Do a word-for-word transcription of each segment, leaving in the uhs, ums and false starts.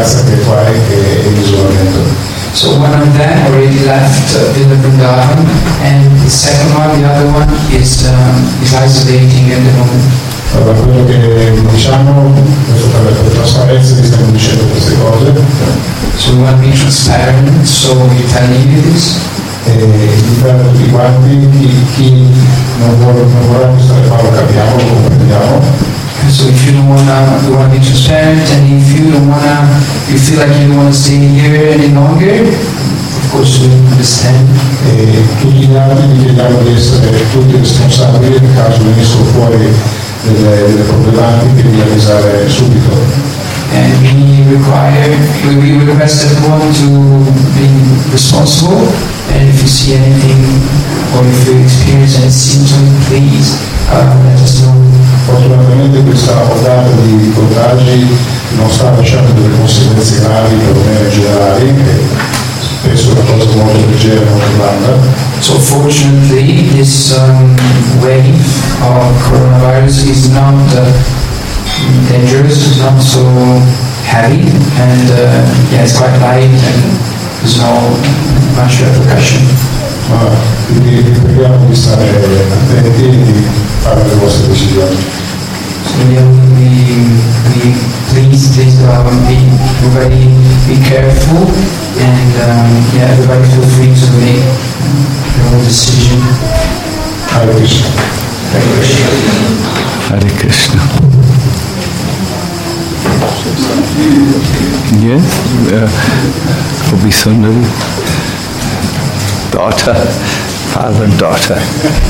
grazia che tu hai e il isolamento. So one of them already left uh, Villa Vrindavan, and the second one, the other one, is, um, is isolating at the moment. Da quello che diciamo, adesso per le trasparenze vi stiamo dicendo queste cose. So we want to be transparent, so we tell you this. E invito tutti quanti, chi, chi non vuole, non vorrà stare qua lo capiamo, lo comprendiamo. So if you don't wanna, you wanna be transparent, and if you don't wanna, you feel like you don't wanna stay here any longer, of course we understand. E tutti gli altri vi chiediamo di essere tutti responsabili nel caso venissero fuori delle, delle problematiche, di avvisare subito. And we require, we request everyone to be responsible, and if you see anything or if you experience any symptoms, please uh, let us know. Fortunatamente questa ondata di contagi non sta lasciando delle conseguenze gravi, perlomeno generali, che penso una cosa molto leggera e molto blanda. So fortunately, this um, wave of coronavirus is not uh, dangerous, it's not so heavy, and uh, yeah, it's quite light and there's no much repercussion. Ma vi, vi preghiamo di stare attenti e di fare le vostre decisioni. So yeah, we, we please, please um, be, everybody be careful, and um, yeah, everybody feel free to make their own decision. Hare Krishna. Hare Krishna. Hare Krishna. Yes, uh, Gopi Sundari, daughter, father and daughter.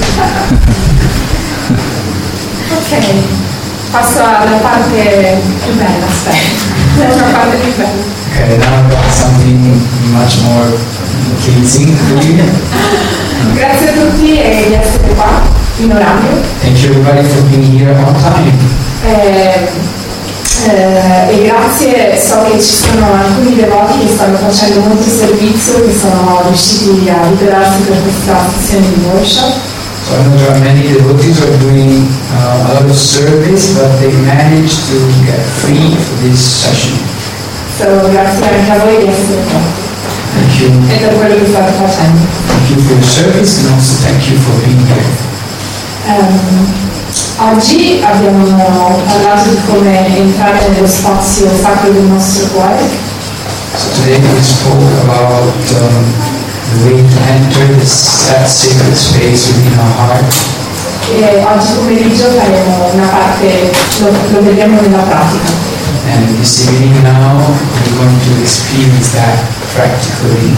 Ok, passo alla parte più bella, aspetta, la parte più bella. Okay, now I've got something much more pleasing for you. Grazie a tutti e di essere qua in orario. Thank you everybody for being here on time. Eh, Eh, e grazie, so che ci sono alcuni devoti che stanno facendo molto servizio, che sono riusciti a liberarsi per questa sessione di workshop. So I know there are many devotees who are doing uh, a lot of service, but they managed to get free for this session. So, grazie anche a voi di essere qua. Thank you. E per quello che state facendo. Thank you for your service, and also thank you for being here. Um, Oggi abbiamo parlato di come entrare nello spazio sacro del nostro cuore. So today we spoke about um, the way to enter this, that sacred space within our heart. E oggi pomeriggio faremo una parte, lo, lo vedremo nella pratica. And this evening now we're going to experience that practically.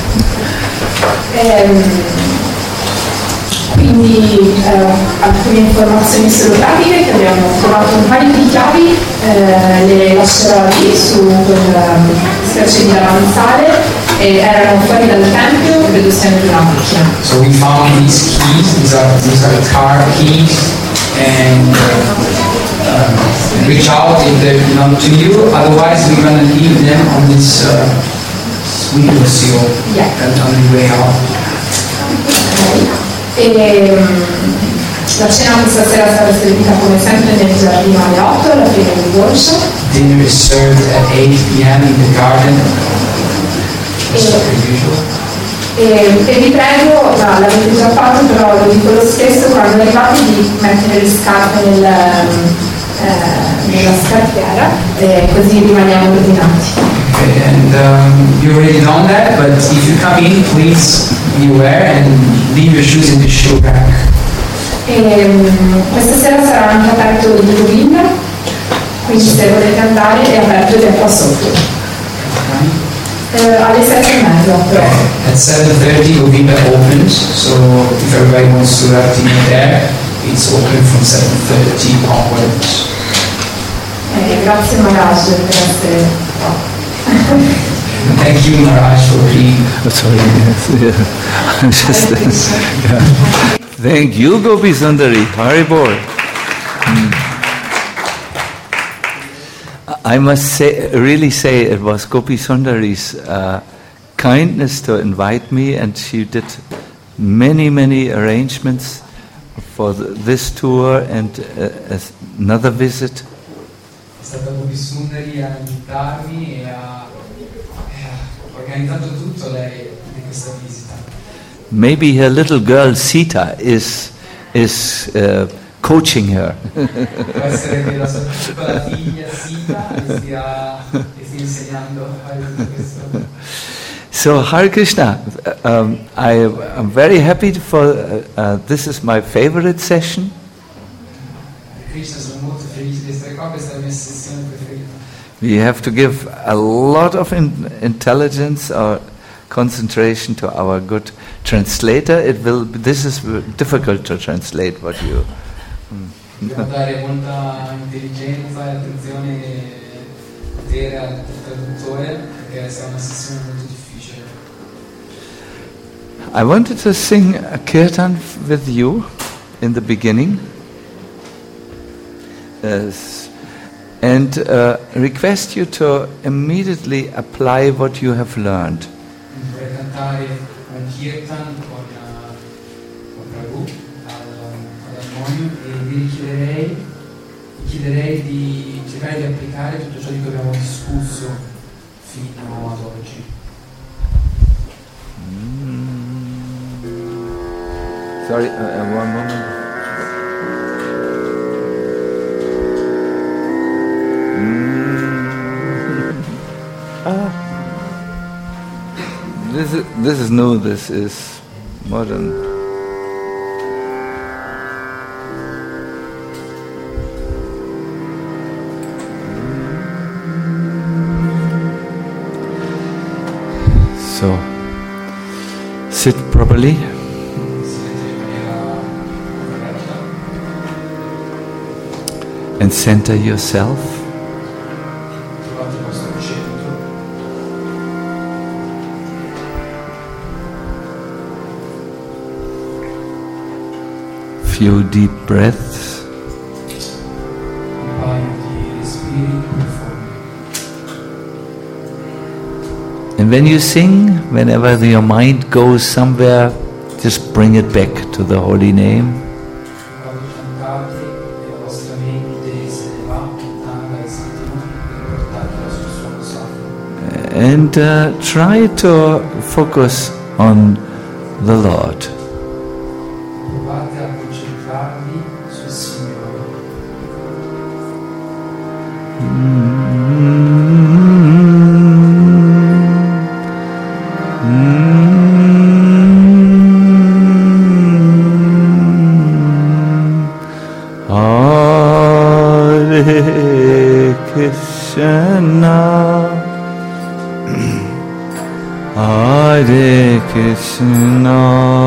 Um, Quindi eh, alcune informazioni solo pratiche che abbiamo trovato un paio di chiavi, eh, le lascerò lì su quel specie di davanzale e erano fuori dal tempio, credo siano in una macchina. So we found these keys, these are, these are the car keys, and uh, um, reach out if they belong to you, otherwise we're going to leave them on this uh, window sill yeah. and on the way out. Okay. E, la cena questa sera sarà servita come sempre nel giardino alle otto, alla fine del workshop. Dinner is served at eight p.m. in the garden. E, e, e vi prego, no, l'avete già fatto, però lo dico lo stesso, quando arrivate di mettere le scarpe nel, eh, nella scarpiera, e così rimaniamo ordinati. Okay, and um, you already done that, but if you come in, please be aware and leave your shoes in the shoe rack. E, um, questa sera sarà anche aperto il Govinda, quindi se volete andare è aperto ed è qua sotto. Uh, alle sette e mezza però. At seven thirty Govinda opens, so if everybody wants to have dinner there, it's open from seven thirty onwards. Eh, grazie Maharaj per essere qua. Thank you Maharaj for being. Oh, sorry, yes, yeah. I'm just, yeah. Thank you, Gopi Sundari. Haribol. Mm. I must say, really say, it was Gopi Sundari's uh, kindness to invite me, and she did many, many arrangements for the, this tour and uh, another visit. è stata Gopi Sundari a invitarmi e ha, e ha organizzato tutto lei di questa visita. Maybe her little girl Sita is is uh, coaching her. Può essere che la sua piccola figlia Sita le stia, le stia insegnando a fare tutto questo. So Hare Krishna, um, I am very happy for uh, uh, this is my favorite session. Krishna, sono molto felice di essere qua, questa è la mia sessione preferita. We have to give a lot of in- intelligence or concentration to our good translator. It will. This is difficult to translate what you. Dobbiamo dare molta intelligenza e attenzione potere al traduttore perché sarà una sessione molto difficile. I wanted to sing a kirtan f- with you in the beginning, uh, and uh, request you to immediately apply what you have learned. Vorrei cantare un kirtan con, uh, con Prabhu al, all'armonio e vi chiederei, vi chiederei di cercare di applicare tutto ciò di cui abbiamo discusso fino ad oggi. Mm. Sorry, uh, uh, one moment. Mm. ah. This is this is new. This is modern. So, sit properly. And center yourself. Few deep breaths. And when you sing, whenever your mind goes somewhere, just bring it back to the holy name. And uh, try to focus on the Lord. Hare Krishna, Hare Krishna,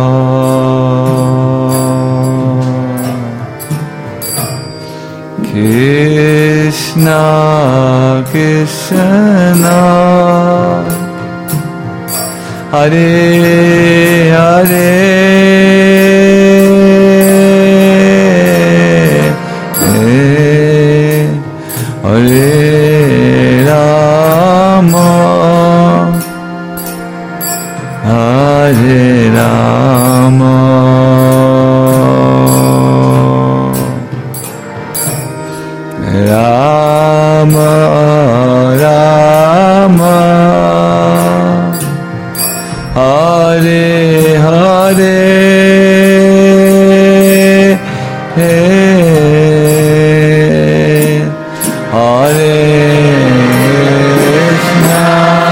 Krishna Krishna, Hare Hare, Hare Rama, Hare Rama, Rama Rama, Hare Hare, Hare Krishna,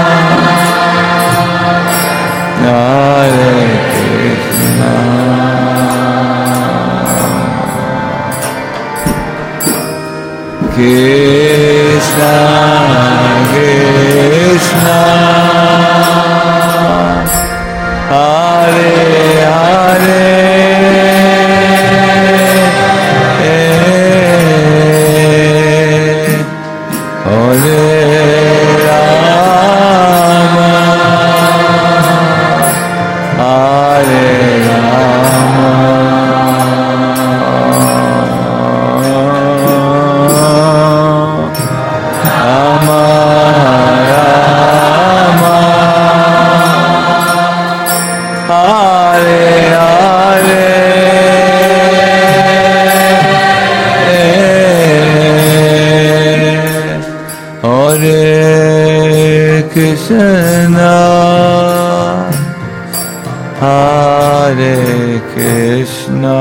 Hare Krishna, Krishna Krishna, Hare Hare, Hare Rama, Hare Rama, Hare Krishna, Hare Krishna,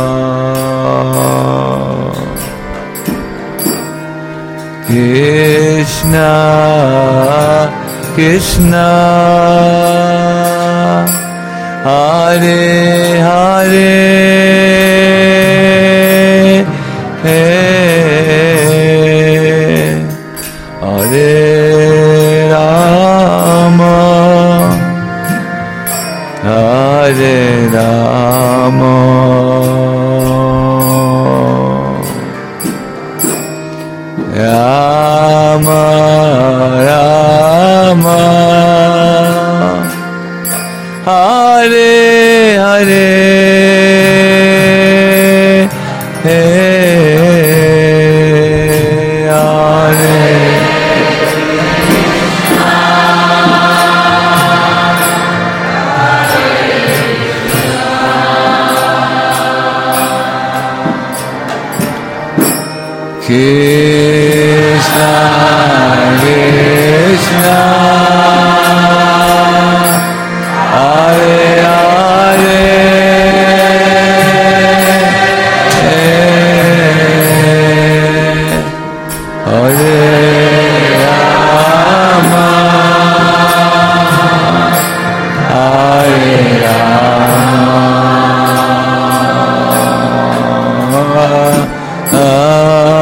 Krishna Krishna, Hare Hare, Hare Rama, Hare Rama, Rama Rama, Hare Hare, Krishna Krishna, Hare Hare, Hare Rama, Hare Rama,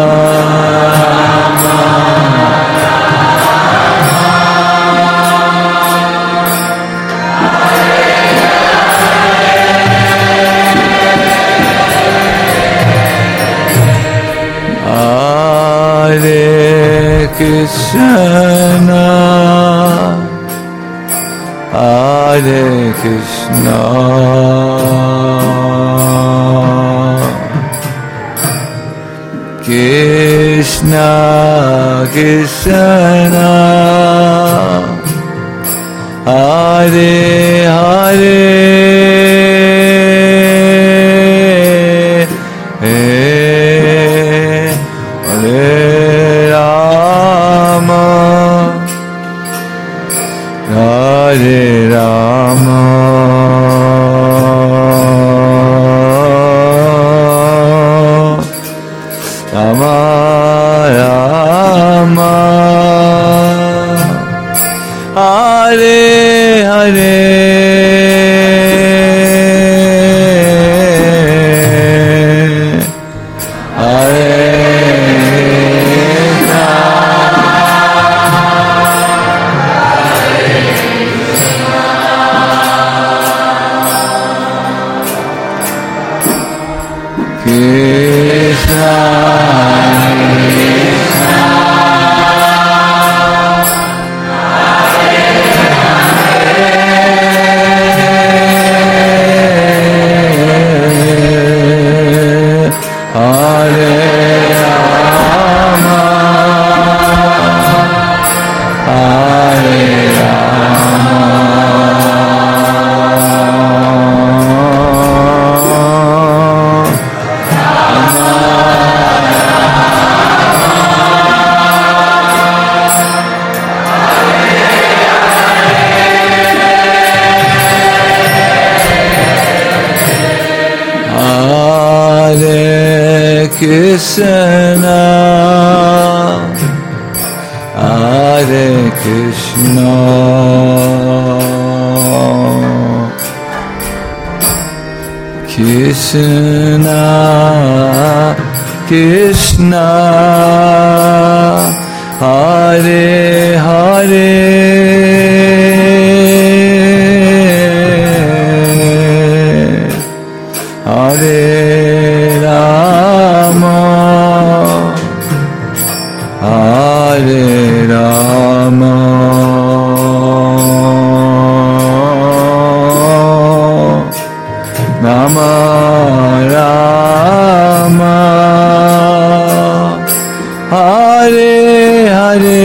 Krishna, Hare Krishna, Krishna Krishna, Hare Hare, Hare Rama, Rama Rama, Hare Hare, Krishna, Hare Krishna, Krishna Krishna, Hare Hare, Hare Rama, Hare Rama, Rama Rama, Hare Hare,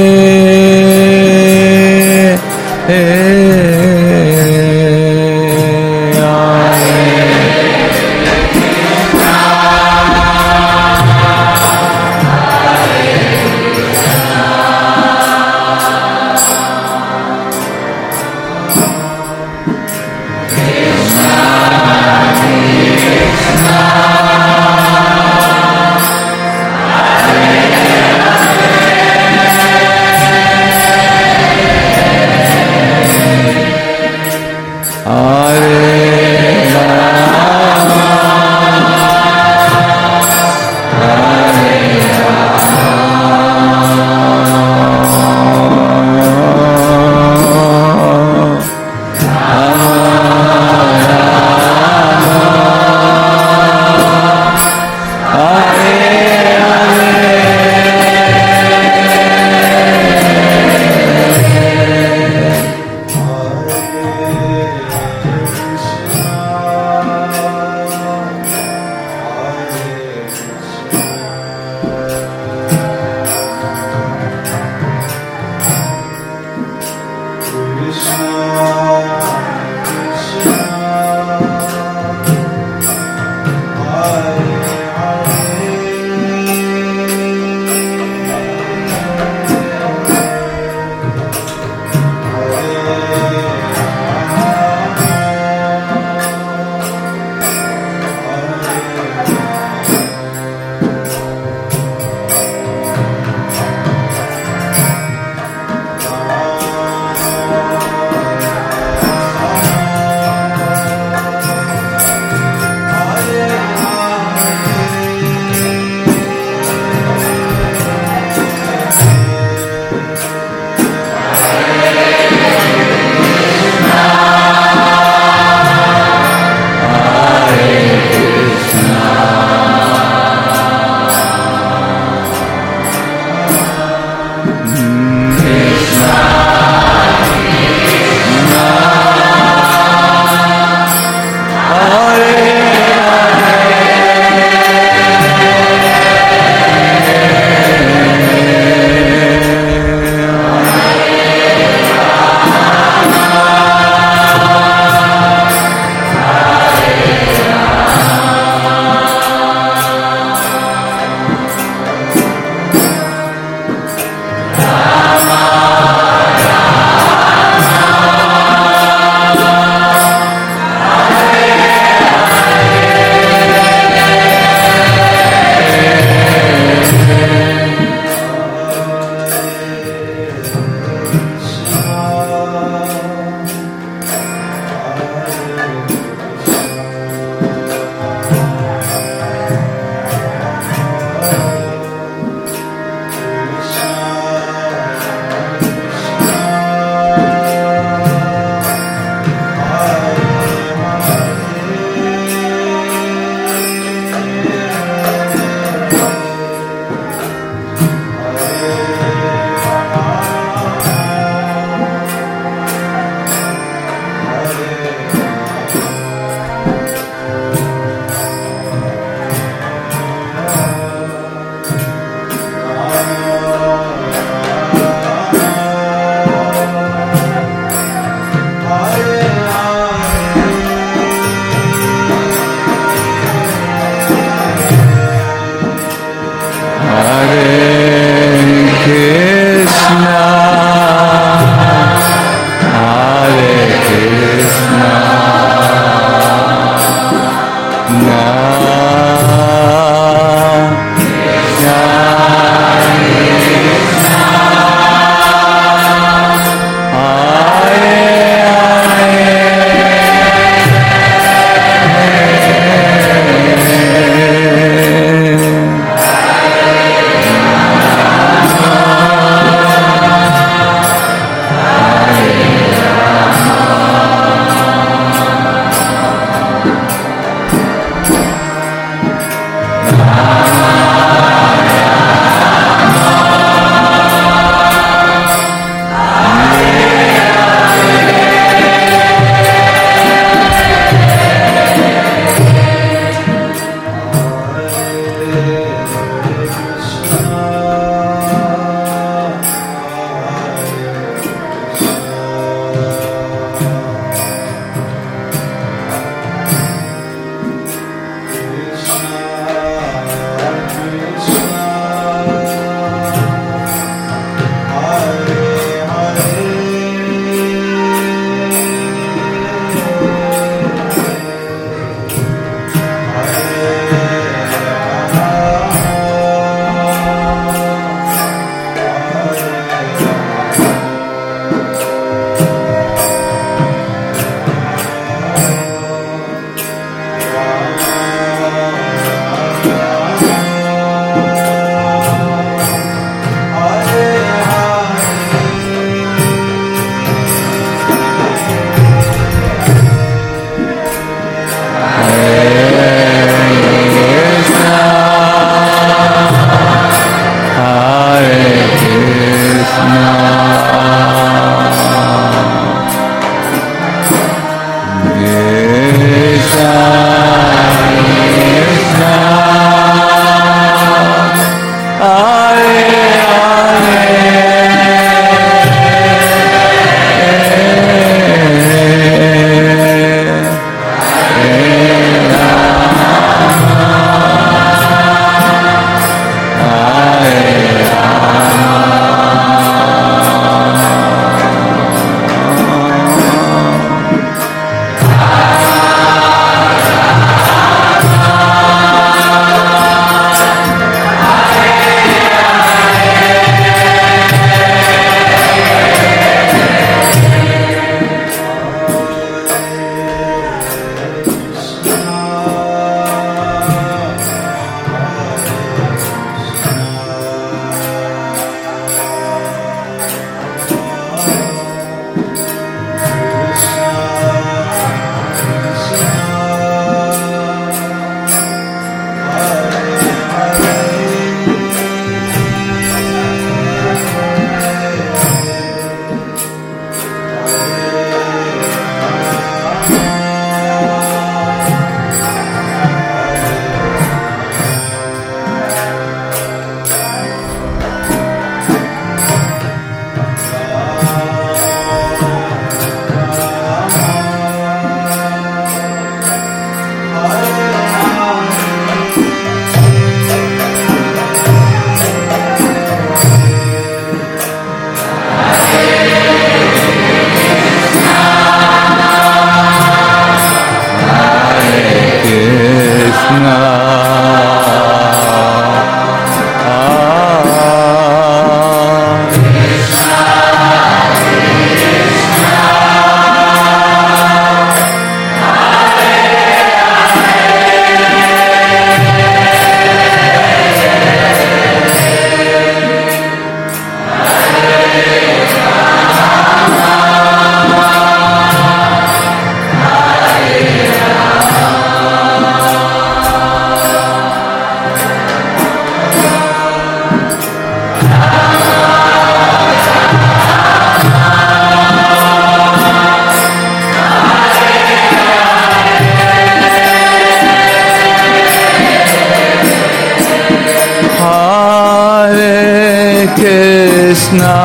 Krishna,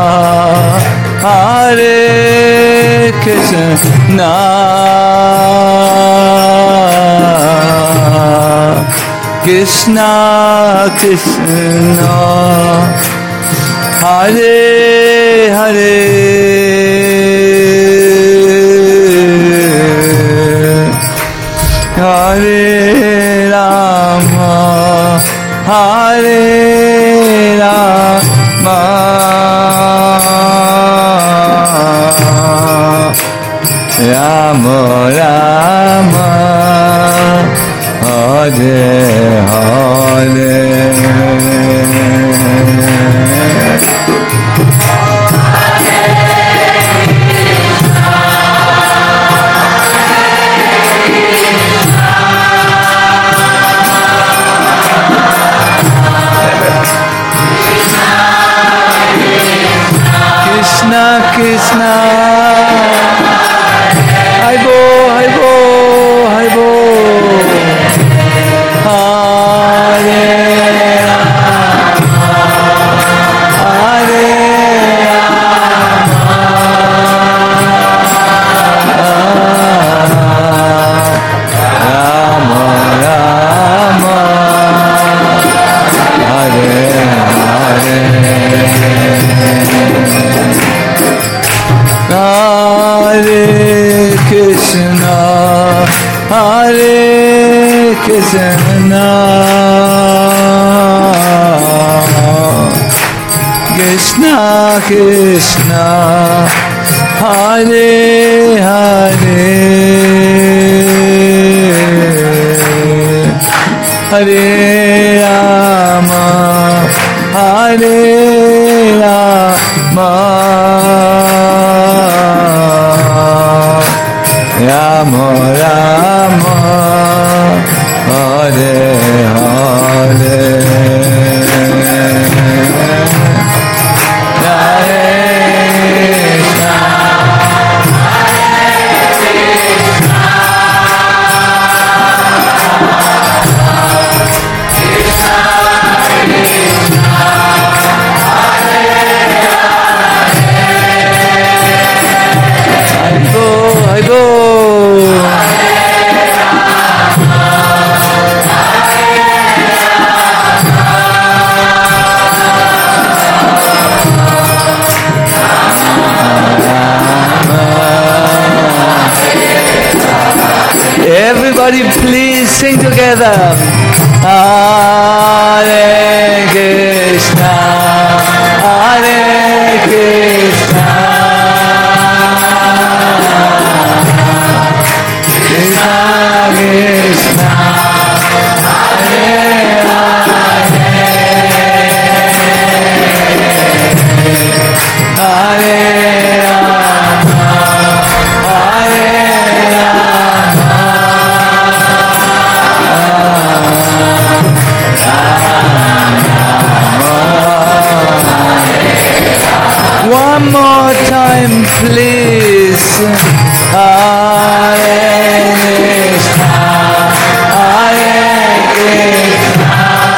Hare Krishna, Krishna Krishna, Hare Hare, Hare Rama, Hare Rama, Rama Rama, Hare Hare. Krishna Krishna, Haribo Haribo Haribo, Hare Rama, Hare Rama, Rama Rama, Hare Hare. Hare Krishna, Hare Krishna, Krishna Krishna, Hare Hare, Hare Rama, Hare Rama, Rama Rama, Hare Hare, Hare Krishna, Haribo Haribo. Everybody please sing together. Hare Krishna, Hare Krishna, Krishna Krishna, Hare Hare, Hare Rama, Hare one more time, please. Hare Krishna, Hare Krishna,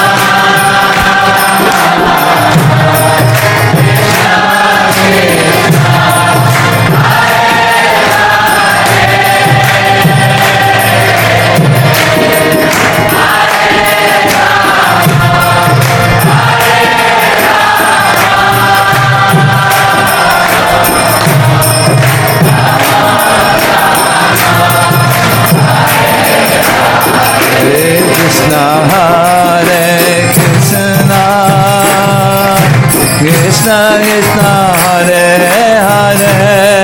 Krishna Krishna, Hare Hare,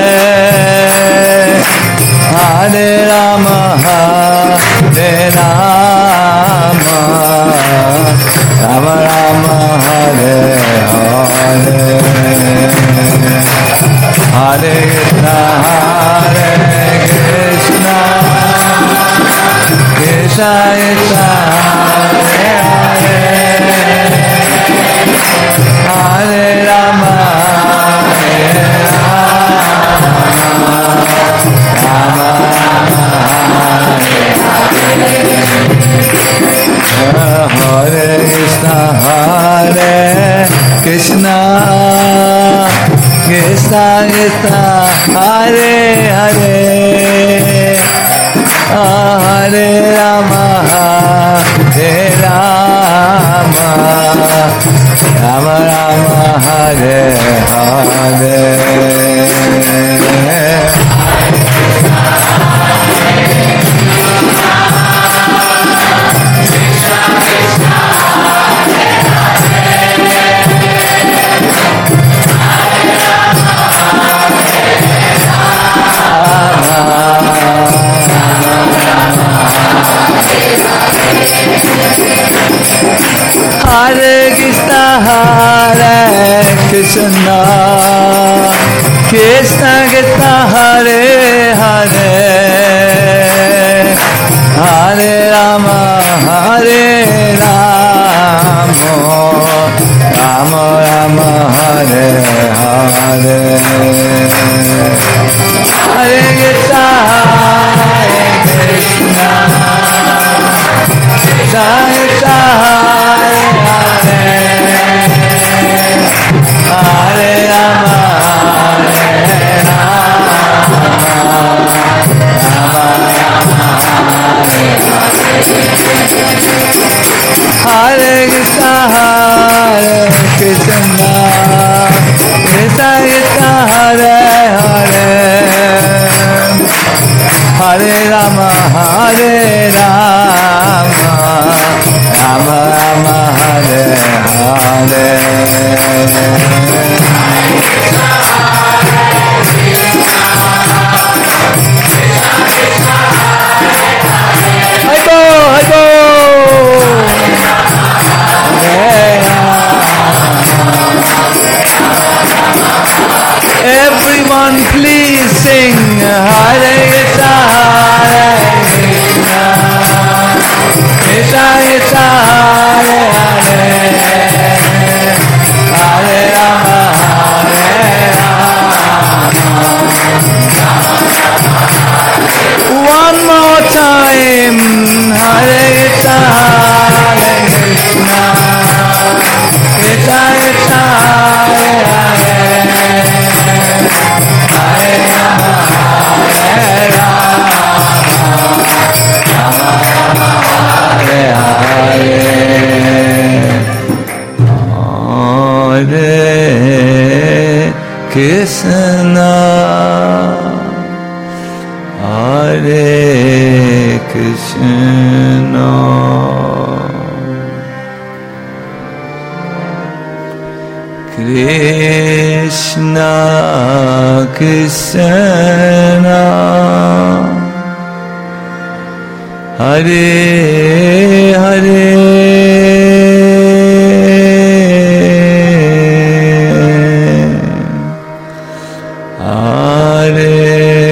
Hare Rama, Hare Rama, Rama Rama, Hare Hare, Hare Krishna, Hare Krishna, Krishna Krishna, Hare Hare, Hare Krishna, Krishna Krishna, Hare Hare, Hare Rama, Hare Rama, Rama Rama, Hare Hare. Hare Krishna, Hare Krishna, Krishna Krishna, Hare Hare, Hare Rama, Hare Rama, Rama Rama, Hare Hare. Hare Krishna, Hare Krishna, Krishna Krishna, Hare Rama, Hare Hare Krishna, Hare Krishna, Krishna Krishna, Hare Hare, Hare Rama, Hare Rama, Rama Rama, Hare Hare. Everyone please sing Hare Krishna, Hare Krishna, Krishna Krishna, Hare Hare, Hare Rama, Hare Rama. One more time, Hare Krishna, Hare Krishna, Krishna Krishna, Hare Hare, Hare Rama, Hare Rama, Rama Rama, Hare Hare. Hare Krishna, Hare Krishna, Krishna Krishna, Hare Hare, Hare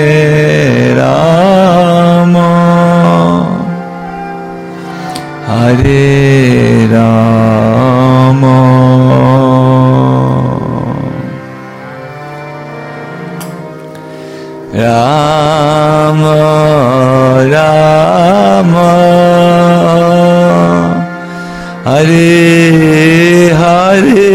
Rama, Hare Rama, Rama Rama, Hare Hare,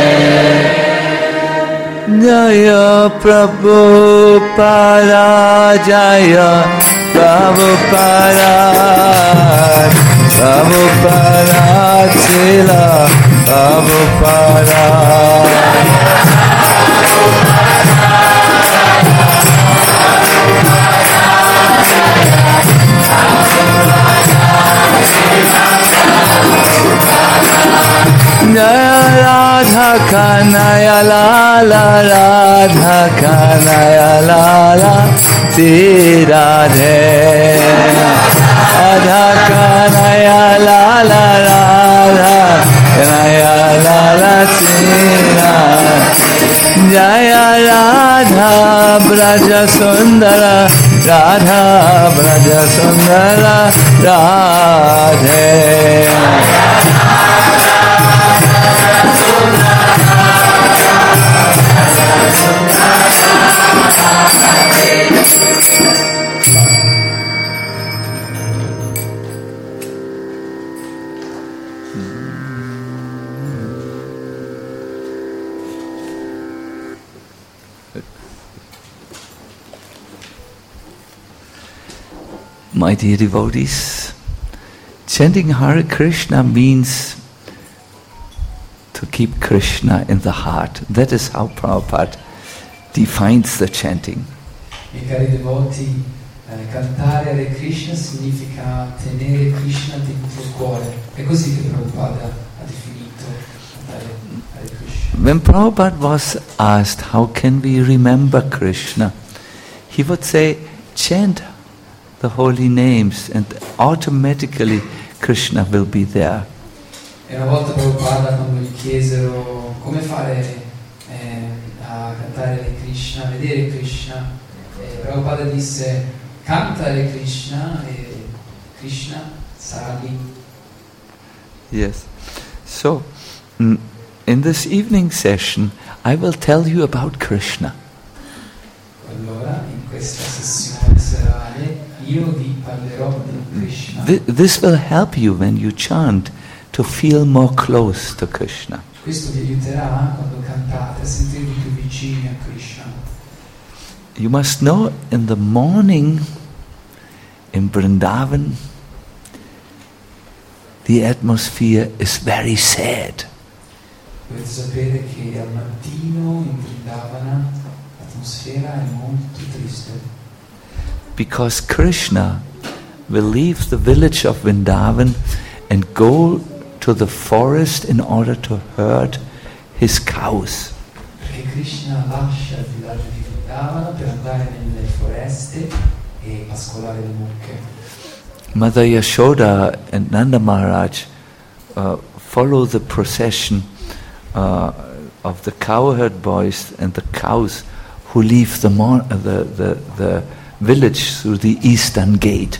Prabhupada Jaya Prabhupada Prabhupada Srila Prabhupada Jaya Radha Kanaya Lala Radha Kanaya Lala Sri Radhe Radha Kanaya Lala Radha Kanaya Lala Sri Radhe Jaya Radha Braja Sundara Radha Braja Sundara Radhe My dear devotees, chanting Hare Krishna means to keep Krishna in the heart. That is how Prabhupada defines the chanting. Miei cari devoti, eh, cantare Hare Krishna significa tenere Krishna dentro il cuore. È così che Prabhupada ha definito cantare Hare Krishna. When Prabhupada was asked, how can we remember Krishna? He would say, chant the holy names and automatically Krishna will be there. E una volta Prabhupada, quando gli chiesero come fare eh, a cantare Hare Krishna, a vedere Krishna, eh, Prabhupada disse canta Hare Krishna e Krishna sarà lì. Yes. So, mm, in this evening session, I will tell you about Krishna. Allora, in questa sessione serale, io vi parlerò di Krishna. Th- this will help you when you chant to feel more close to Krishna. Questo vi aiuterà quando cantate a sentirvi più vicini a Krishna. You must know in the morning in Vrindavan, the atmosphere is very sad. Dovete sapere che al mattino in Vrindavana l'atmosfera è molto triste. Because Krishna will leave the village of Vrindavan and go to the forest in order to herd his cows. Perché Krishna lascia il villaggio di Vrindavana per andare nelle foreste e pascolare le mucche. Mother Yashoda and Nanda Maharaj uh, follow the procession uh, of the cowherd boys and the cows who leave the, mon- uh, the, the, the village through the eastern gate.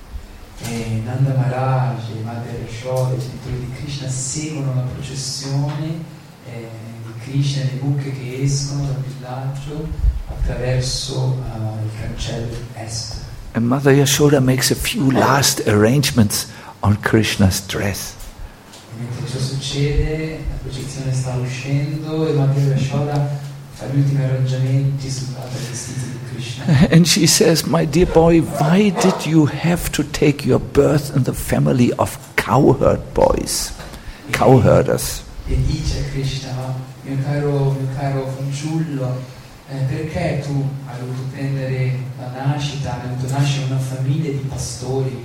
E Nanda Maharaj e Madre Yashoda, i genitori di Krishna, seguono la processione eh, di Krishna e le mucche che escono dal villaggio attraverso uh, il cancello est. And Mother Yashoda makes a few last arrangements on Krishna's dress. E mentre ciò succede, la processione sta uscendo e Madre Yashoda fa gli ultimi arrangiamenti sugli vestiti di Krishna. And she says, my dear boy, why did you have to take your birth in the family of cowherd boys, cowherders? E dice a Krishna, mio caro, mio caro fanciullo, eh, perché tu hai dovuto prendere la nascita, hai dovuto nascere in una famiglia di pastori?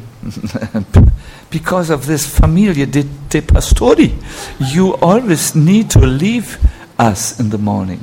Because of this famiglia de, de pastori, you always need to leave us in the morning.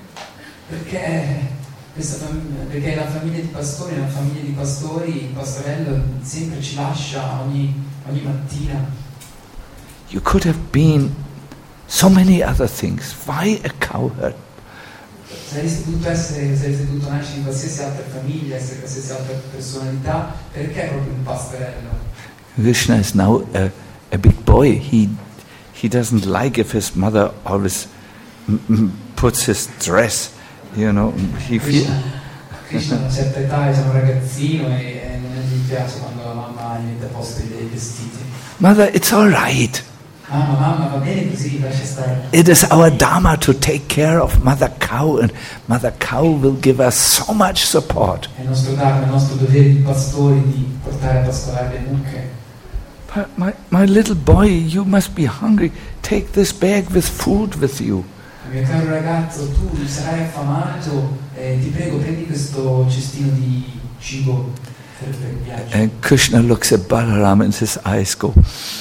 Perché, questa famiglia, perché la famiglia di pastori è una famiglia di pastori, il pastorello sempre ci lascia ogni, ogni mattina. You could have been so many other things. Why a cowherd? Saresti potuto essere, saresti potuto nascere in qualsiasi altra famiglia, essere qualsiasi altra personalità, perché proprio un pastorello? Krishna is now a, a big boy. He he doesn't like if his mother always m- m- puts his dress, you know. He feel Krishna a una certa età è un ragazzino e, e non gli piace quando la mamma gli mette a posto i vestiti. Mother, it's all right. Mamma, mamma, va bene così, lascia stare. It is our dharma to take care of Mother Cow, and Mother Cow will give us so much support. È il nostro dharma, è il nostro dovere di pastori di portare a pascolare le mucche. But my, my little boy, you must be hungry. Take this bag with food with you. Mio caro ragazzo, tu sarai affamato, eh, ti prego prendi questo cestino di cibo per, per il viaggio. And Krishna looks at Balaram and his eyes go,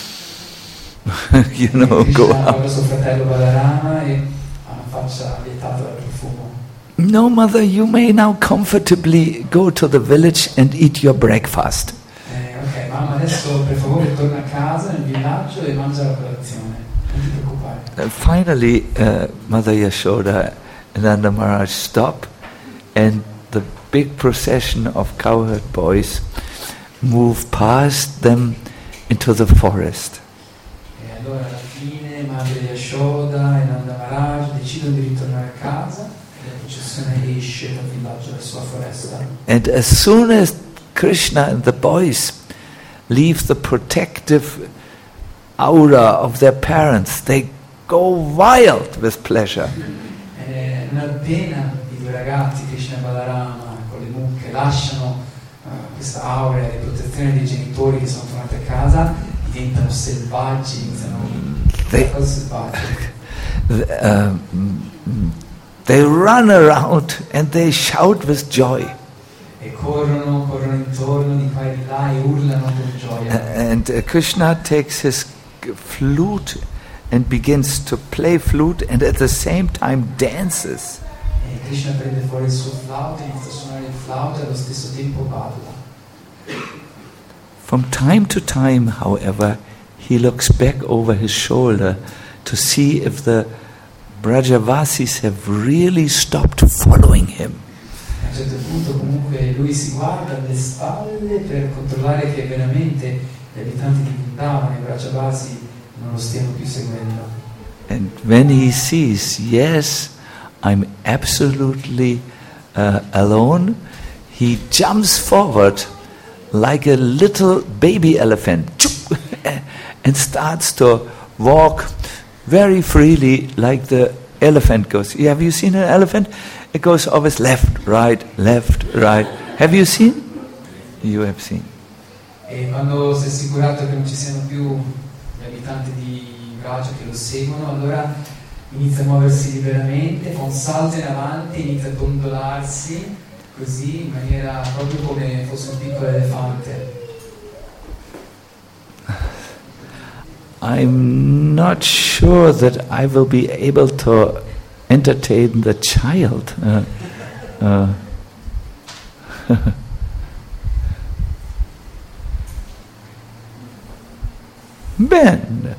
you know, Krishna go guarda up. suo fratello Balarama e ha una faccia vietata dal profumo. No, mother, you may now comfortably go to the village and eat your breakfast. Eh, ok, mamma, adesso per favore torna a casa nel villaggio e mangia la colazione. Non ti preoccupare. Uh, finally, uh, Mother Yashoda and Nanda Maharaj stop, and the big procession of cowherd boys move past them into the forest. E allora alla fine Madre Yashoda e Nanda Maharaj decidono di ritornare a casa e la processione esce dal villaggio verso la foresta. And as soon as Krishna and the boys leave the protective aura of their parents, they go wild with pleasure. E non appena i due ragazzi, Krishna e Balarama, con le mucche, lasciano uh, questa aurea di protezione dei genitori che sono tornati a casa, diventano selvaggi, iniziano They- cose selvagge. Th- um, they run around and they shout with joy. E corrono, corrono intorno di qua e di là e urlano con gioia. And uh, Krishna takes his g- flute and begins to play flute, and at the same time dances. E Krishna prende fuori il suo flauto, inizia a suonare il flauto e allo stesso tempo balla. From time to time, however, he looks back over his shoulder to see if the Brajavasis have really stopped following him. A un certo punto comunque lui si guarda alle spalle per controllare che veramente gli abitanti di Vrindavan, i Brajavasi, non lo stiano più seguendo. And when he sees, yes, I'm absolutely uh, alone, he jumps forward like a little baby elephant and starts to walk very freely like the elephant goes. Have you seen an elephant? It goes always left, right, left, right. Have you seen? You have seen. E quando si è assicurato che non ci siano più gli abitanti di Vraja che lo seguono, allora inizia a muoversi liberamente, fa un salto in avanti, inizia a dondolarsi così in maniera proprio come fosse un piccolo elefante. I'm not sure that I will be able to entertain the child. Uh, uh, Ben.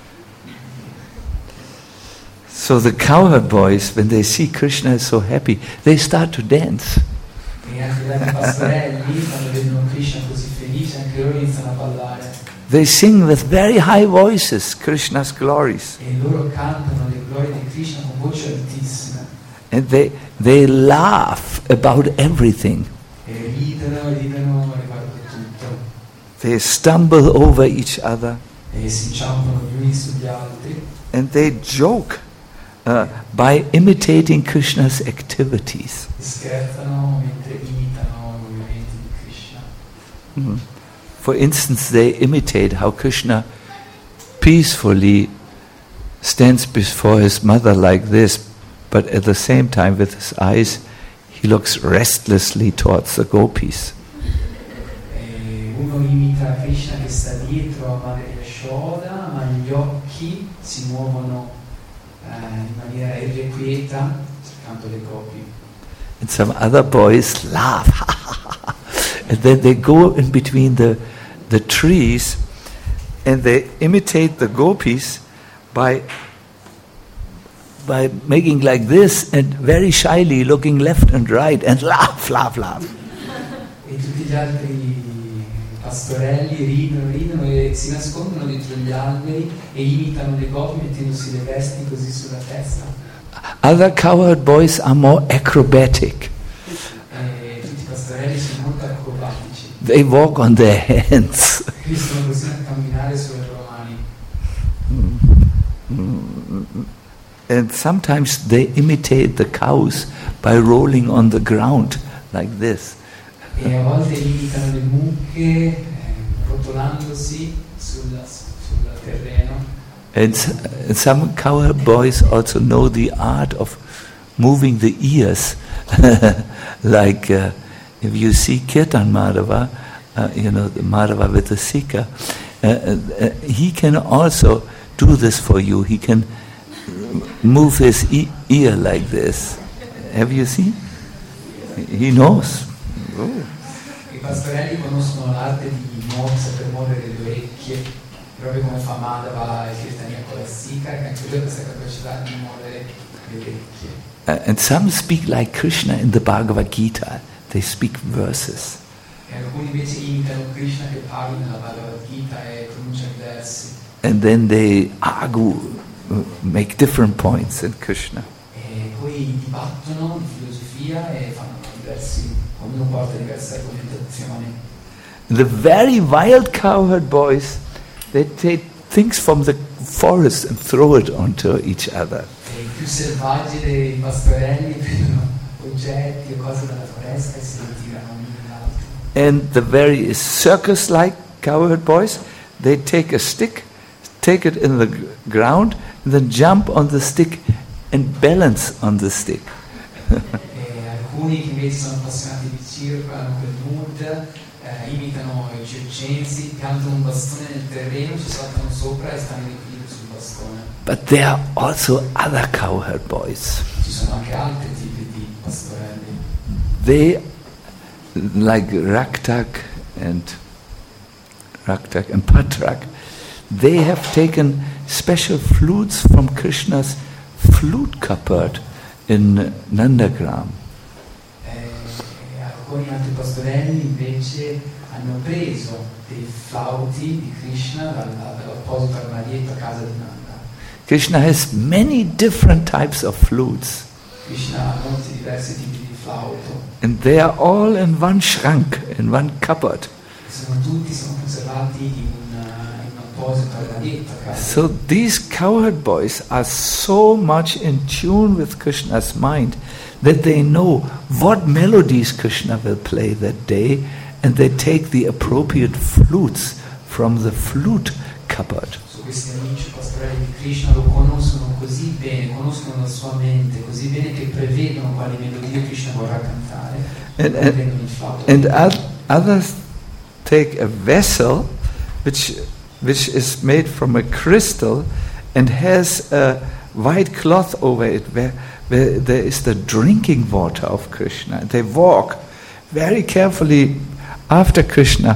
So the cowherd boys, when they see Krishna is so happy, they start to dance. E anche gli altri pastorelli, quando vedono Krishna così felice, anche loro iniziano a ballare. They sing with very high voices Krishna's glories. E loro cantano le glorie di Krishna con voce altissima. And they, they laugh about everything. E ridono, ridono riguardo tutto. They stumble over each other. E si inciampano gli uni sugli altri. And they joke uh, by imitating Krishna's activities. E scherzano mentre imitano i movimenti di Krishna. Mhm. For instance, they imitate how Krishna peacefully stands before his mother like this, but at the same time, with his eyes, he looks restlessly towards the gopis. E uno imita Krishna che sta dietro a Madre Yashoda, ma gli occhi si muovono eh, in maniera irrequieta cercando le gopi. And some other boys laugh, and then they go in between the, the trees, and they imitate the gopis by by making like this and very shyly looking left and right and laugh, laugh, laugh. E tutti gli altri pastorelli ridono, ridono e si nascondono dietro gli alberi e imitano le gopi mettendosi le vesti così sulla testa. Other cowherd boys are more acrobatic. E tutti i pastorelli sono molto acrobatici. They walk on their hands. Riescono così a camminare sulle loro mani. And sometimes they imitate the cows by rolling on the ground like this. E a volte imitano le mucche eh, rotolandosi sul, sul terreno. And s- some cowboys also know the art of moving the ears. Like uh, if you see Kirtan Madhava, uh, you know, the Madhava with the Sikha, uh, uh, he can also do this for you. He can move his e- ear like this. Have you seen? He knows. Oh. I pastorelli conoscono l'arte di muovere, saper muovere le orecchie, proprio come fa Madhava e Kirtania con la Sikha, che anche lui ha questa capacità di muovere le orecchie. Uh, and some speak like Krishna in the Bhagavad Gita. They speak verses. E alcuni invece imitano Krishna che parla nella Bhagavad Gita e pronuncia i versi. And then they argue, uh, make different points in Krishna. E poi dibattono di filosofia e fanno diversi, ognuno porta diverse argomentazioni. The very wild cowherd boys, they take things from the forest and throw it onto each other. E i più selvaggi dei pastorelli prendono oggetti o cose dalla foresta e si li tirano l'uno l'altro. And the very circus-like cowherd boys, they take a stick, take it in the g- ground, and then jump on the stick and balance on the stick. E alcuni che invece sono appassionati di circo, hanno quel mood, eh, imitano i circensi, piantano un bastone nel terreno, ci saltano sopra e stanno in equilibrio sul bastone. But there are also other cowherd boys. Ci sono anche altri tipi di pastorelli. They, like Raktak and Raktak and Patrak, they have taken special flutes from Krishna's flute cupboard in Nandagram. E alcuni altri pastorelli invece hanno preso dei flauti di Krishna dalla- dall'apposito armadietto a casa di Nanda. Krishna has many different types of flutes, Krishna ha molti diversi tipi di flauto, and they are all in one shrank, in one cupboard. e sono tutti sono conservati in un, in un apposito armadietto a casa. So these cowherd boys are so much in tune with Krishna's mind that they know what melodies Krishna will play that day, and they take the appropriate flutes from the flute cupboard. Su questi amici pastorelli di Krishna lo conoscono così bene, conoscono la sua mente così bene che prevedono quali melodie Krishna vorrà cantare And- e and- prendono il flauto. And oth- others take a vessel which, which is made from a crystal and has a white cloth over it where, where there is the drinking water of Krishna. And they walk very carefully after Krishna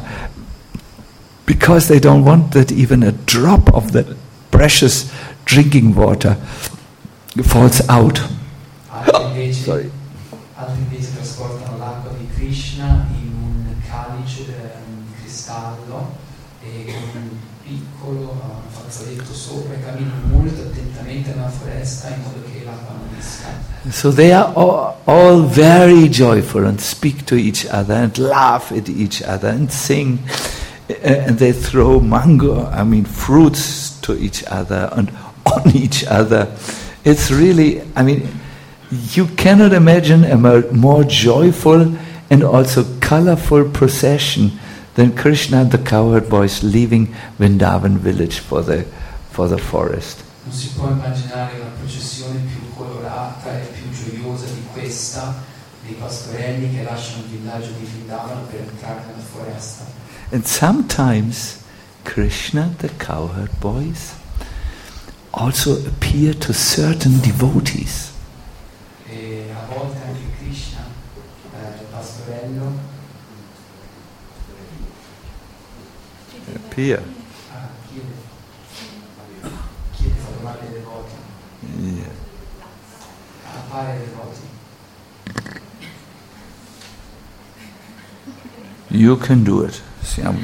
because they don't want that even a drop of the precious drinking water falls out. Altri invece, Sorry. altri invece trasportano l'acqua di Krishna in un calice eh, di cristallo e con un piccolo eh, fazzoletto sopra e camminano molto attentamente nella foresta in modo che l'acqua non esca. So they are all, all very joyful and speak to each other and laugh at each other and sing. Uh, and they throw mango, I mean fruits to each other and on each other. It's really, I mean, you cannot imagine a more, more joyful and also colorful procession than Krishna and the cowherd boys leaving Vrindavan village for the, for the forest. Non si può immaginare una processione più colorata e più gioiosa di questa, dei pastorelli che lasciano il villaggio di Vrindavan per entrare nella foresta. And sometimes Krishna, the cowherd boys, also appear to certain devotees. E a volte anche Krishna, eh, il pastorello, Appear. ah, chiede, chiede fa domande ai devoti, Yeah. appare ai devoti. You can do it. Syam.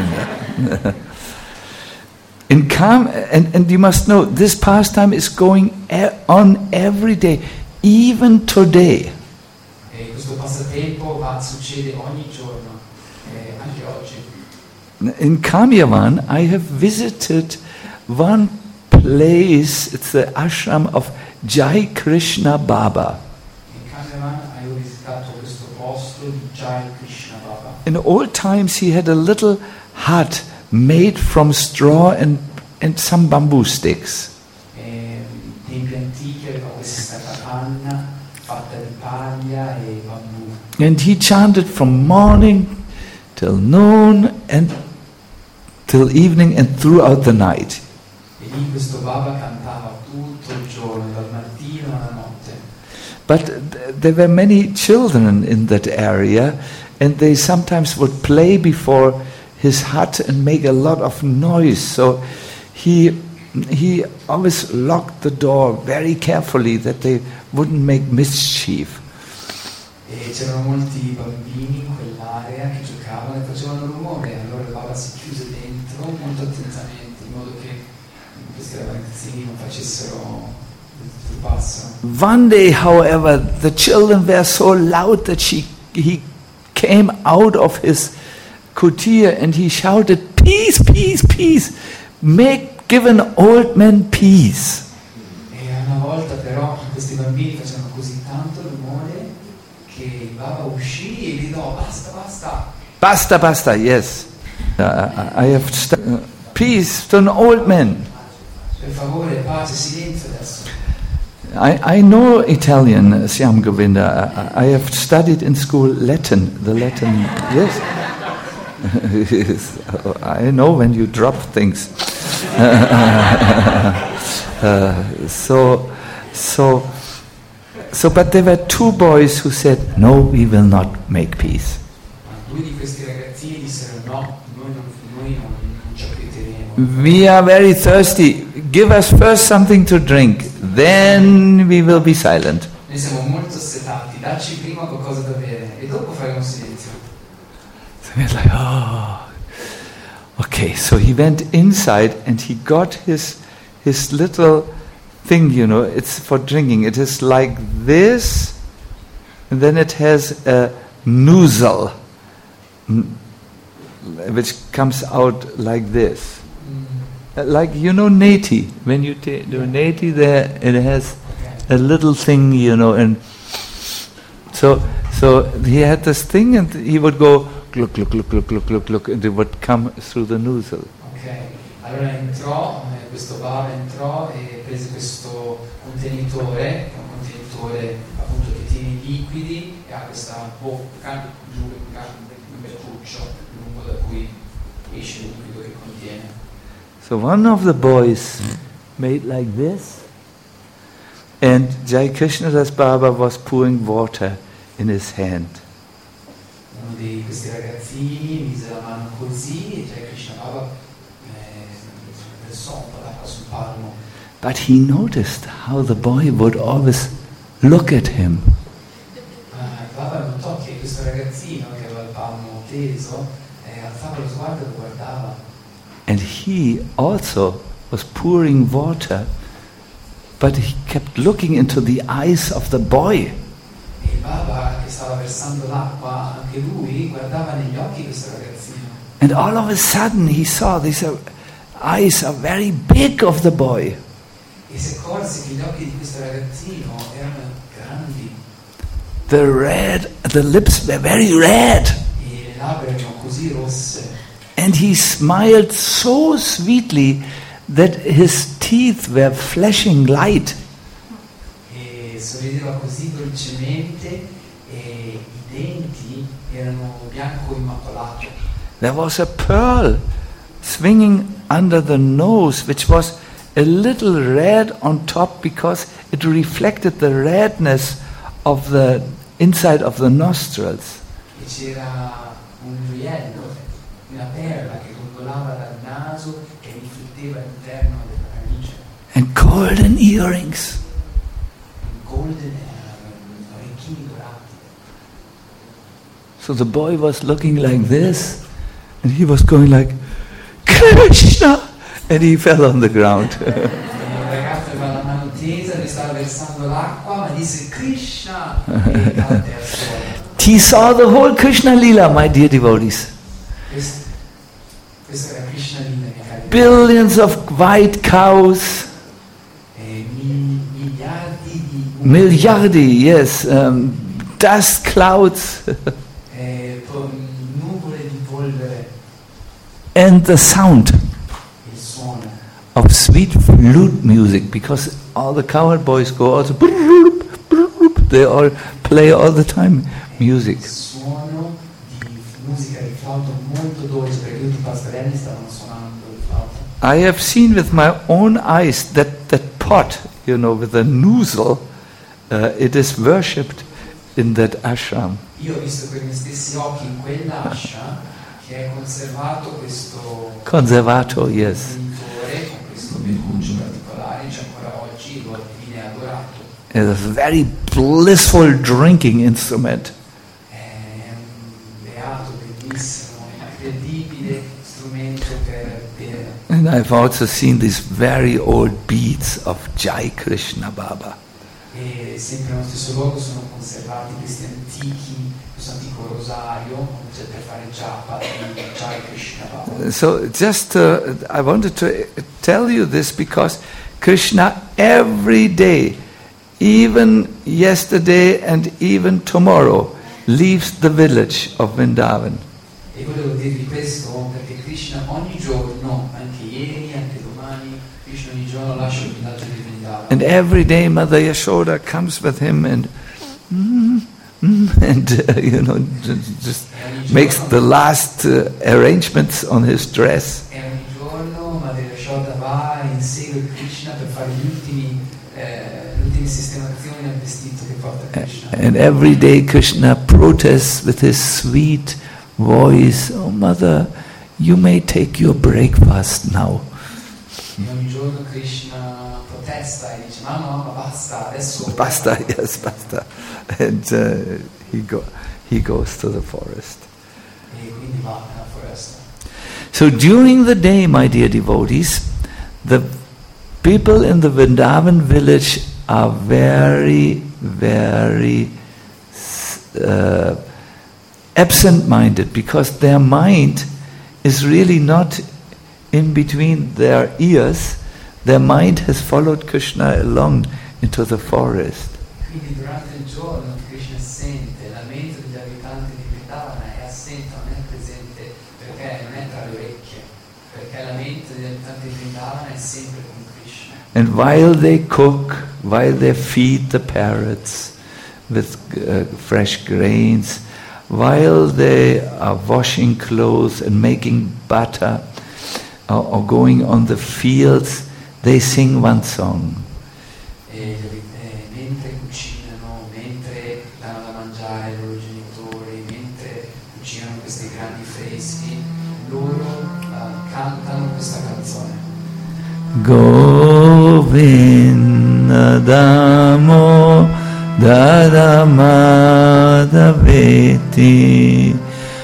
In Kam, and, and you must know, this pastime is going e- on every day, even today. E questo passatempo va, succede ogni giorno, eh, anche oggi. In Kamyavan, I have visited one place, it's the ashram of Jai Krishna Baba. In Kanyaman avevo visitato questo posto di Jai Krishna Baba. In old times he had a little hut made from straw and, and some bamboo sticks. E in tempi antichi aveva questa capanna fatta di paglia e bambù. And he chanted from morning till noon and till evening and throughout the night. E lì questo Baba cantava tutto il giorno, dal mattino alla notte. But th- there were many children in that area, and they sometimes would play before his hut and make a lot of noise. So he he always locked the door very carefully that they wouldn't make mischief. E c'erano molti bambini in quell'area che giocavano e facevano rumore, allora il Baba si chiuse dentro molto attentamente, in modo che questi ragazzini non facessero il passo. One day, however, the children were so loud that she, he came out of his kutir and he shouted, "Peace, peace, peace! Make, give an old man peace." E una volta però questi bambini facevano così tanto rumore che il Baba uscì e gridò: "Basta, basta!" Basta, basta, yes. Uh, I have st- uh, peace to an old man. Per favore, pace, silenzio adesso. I, I know Italian, Siam Govinda. I, I have studied in school Latin, the Latin, yes. I know when you drop things. uh, so, so, so, but there were two boys who said, "No, we will not make peace." Due di questi ragazzini dissero: "No, noi non, noi non, non ci acquieteremo. We are very thirsty. Give us first something to drink, then we will be silent. Noi siamo molto assetati, dacci prima qualcosa da bere e dopo faremo silenzio." So we're like, oh, okay. So he went inside and he got his his little thing. You know, it's for drinking. It is like this, and then it has a nozzle, which comes out like this. Like, you know, neti. When you ta- do neti, there it has a little thing, you know, and so so he had this thing, and he would go look, look, look, look, look, look, look, and it would come through the nozzle. Ok, allora entrò, eh, questo Baba entrò e prese questo contenitore, che è un contenitore appunto che tiene i liquidi e ha questa bocca giù, un bertuccio lungo da cui esce il liquido che contiene. So one of the boys made like this, and Jai Krishnadas Baba was pouring water in his hand. Uno di questi ragazzini mise la mano così e Jai Krishna Baba eh, versò un po' d'acqua sul palmo. But he noticed how the boy would always look at him. Ma il Baba notò che questo ragazzino che aveva il palmo teso eh, alzava lo sguardo e lo guardava. And he also was pouring water, but he kept looking into the eyes of the boy. E il Baba che stava versando l'acqua, anche lui guardava negli occhi di questo ragazzino. And all of a sudden he saw these uh, eyes are very big of the boy. E si accorse che gli occhi di questo ragazzino erano grandi The red, the lips were very red. e le labbra erano così rosse. And he smiled so sweetly that his teeth were flashing light. E sorrideva così dolcemente e i denti erano bianco immacolato. There was a pearl swinging under the nose, which was a little red on top because it reflected the redness of the inside of the nostrils. E c'era un gioiello, una perla che gondolava dal naso e rifletteva all'interno della narice. And golden earrings. Golden uh, orecchini dorati. So the boy was looking like this, and he was going like, Krishna! And he fell on the ground. Il ragazzo aveva la mano tesa, lui stava versando l'acqua, ma disse Krishna! E cadde al suolo. He saw the whole Krishna Lila, my dear devotees. Questo, questo era Krishna Lila, miei cari. Billions of white cows, eh, mi- miliardi di Milliardi, yes, um, dust clouds, eh, po- nuvole di polvere, and the sound il suono of sweet flute music, because all the cowherd boys go also, they all play all the time music. il suono di musica di flauto molto dolce, perché tutti i pastorelli stavano suonando il flauto. I have seen with my own eyes that that pot, you know, with the noozle, uh, it is worshipped in that ashram. Io ho visto con i miei stessi occhi in quell'ascia che è conservato questo Conservato, yes. contenitore con questo peluche particolare, c'è ancora oggi, lo viene adorato. It's a very blissful drinking instrument. È un beato, bellissimo, incredibile strumento per bere. And I've also seen these very old beads of Jai Krishna Baba. E sempre nello stesso luogo sono conservati questi antichi, questo antico rosario, cioè per fare japa di Jai Krishna Baba. So just uh, I wanted to tell you this because Krishna every day, even yesterday and even tomorrow, leaves the village of Vrindavan. E volevo dirvi questo perché Krishna ogni giorno, anche ieri, anche domani, Krishna ogni giorno lascia il villaggio di Vrindavan. And every day Mother Yashoda comes with him and mm, mm, and uh, you know just, just makes the last uh, arrangements on his dress. E ogni giorno Madre Yashoda va e insegue Krishna per fare gli ultimi, eh, le ultime sistemazioni al vestito che porta Krishna. And every day Krishna protests with his sweet voice, "Oh Mother, you may take your breakfast now." E ogni giorno Krishna protesta e dice: mamma, mamma, basta, adesso Basta, yes, basta. And uh, he go, he goes to the forest. E quindi va nella foresta. So during the day, my dear devotees, the people in the Vrindavan village are very, very uh, absent-minded, because their mind is really not in between their ears. Their mind has followed Krishna along into the forest. Quindi durante il giorno Krishna è assente, la mente degli abitanti di Vrindavana è assente, non è presente, perché non è tra le orecchie, perché la mente degli abitanti di Vrindavana è sempre con Krishna. And while they cook, while they feed the parrots with uh, fresh grains, while they are washing clothes and making butter, or, or going on the fields, they sing one song. E eh, mentre cucinano, mentre danno da mangiare ai loro genitori, mentre cucinano questi grani freschi, loro uh, cantano questa canzone. Govinda Damo Dadamadaveti,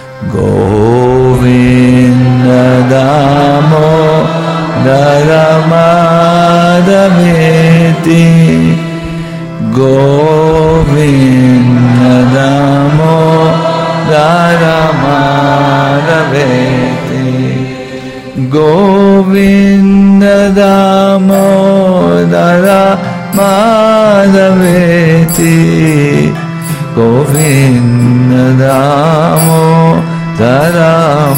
Govinda Damo Dadamadaveti, Govinda Damo Dadamadaveti, Govinda Damodara Madhaveti, Govinda Damodara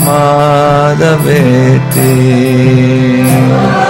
Madhaveti.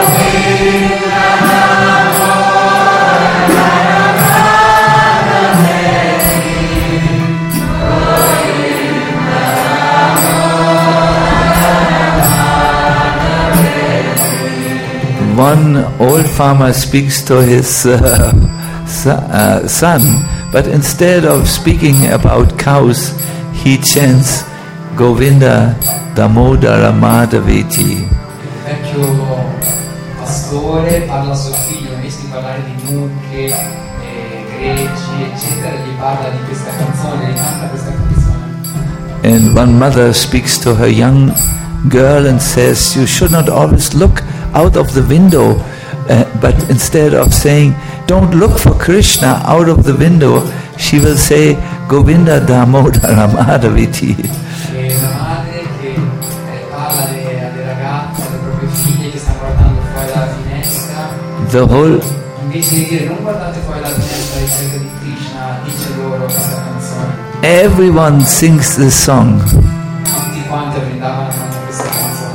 One old farmer speaks to his uh, uh, son, but instead of speaking about cows, he chants Govinda Damodara Madhaveti. Il vecchio pastore parla a suo figlio, invece di parlare di mucche, eh, greggi, eccetera, gli parla di questa canzone, gli canta questa canzone. And one mother speaks to her young girl and says, you should not always look out of the window, uh, but instead of saying, don't look for Krishna out of the window, she will say, Govinda Damodara Madhaveti. E una madre che eh, parla alle, alle ragazze, alle proprie figlie che stanno guardando fuori dalla finestra, The whole, non invece di dire non guardate poi la finestra ricerca di Krishna, dice loro questa canzone. Everyone sings this song. Tutti quanti a Vrindavana cantano questa canzone.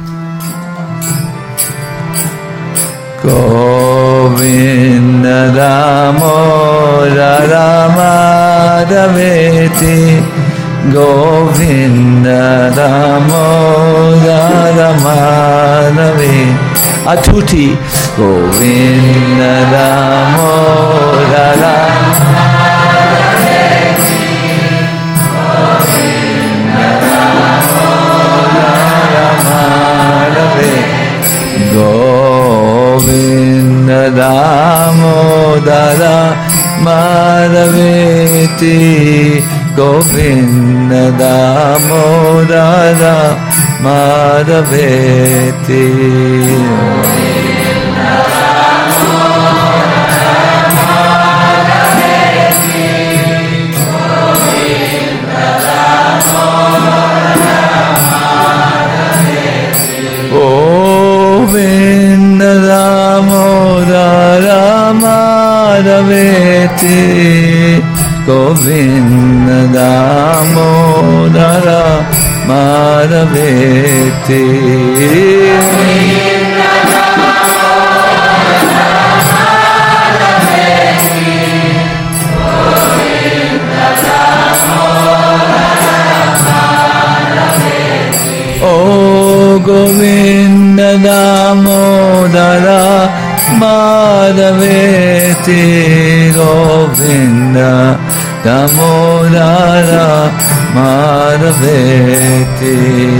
Govinda Damodara Ramadaveti Govinda Damodara Ramadaveti a tutti Govinda Damodara Ramadaveti Govinda Damodara Ramadaveti Govinda Damodara Madhaveti Govinda Damodara Madhaveti Govinda Damodara Madhaveti Govinda Damodara Madhaveti Oh Govinda Damodara Madhaveti Govinda Damodara Madhaveti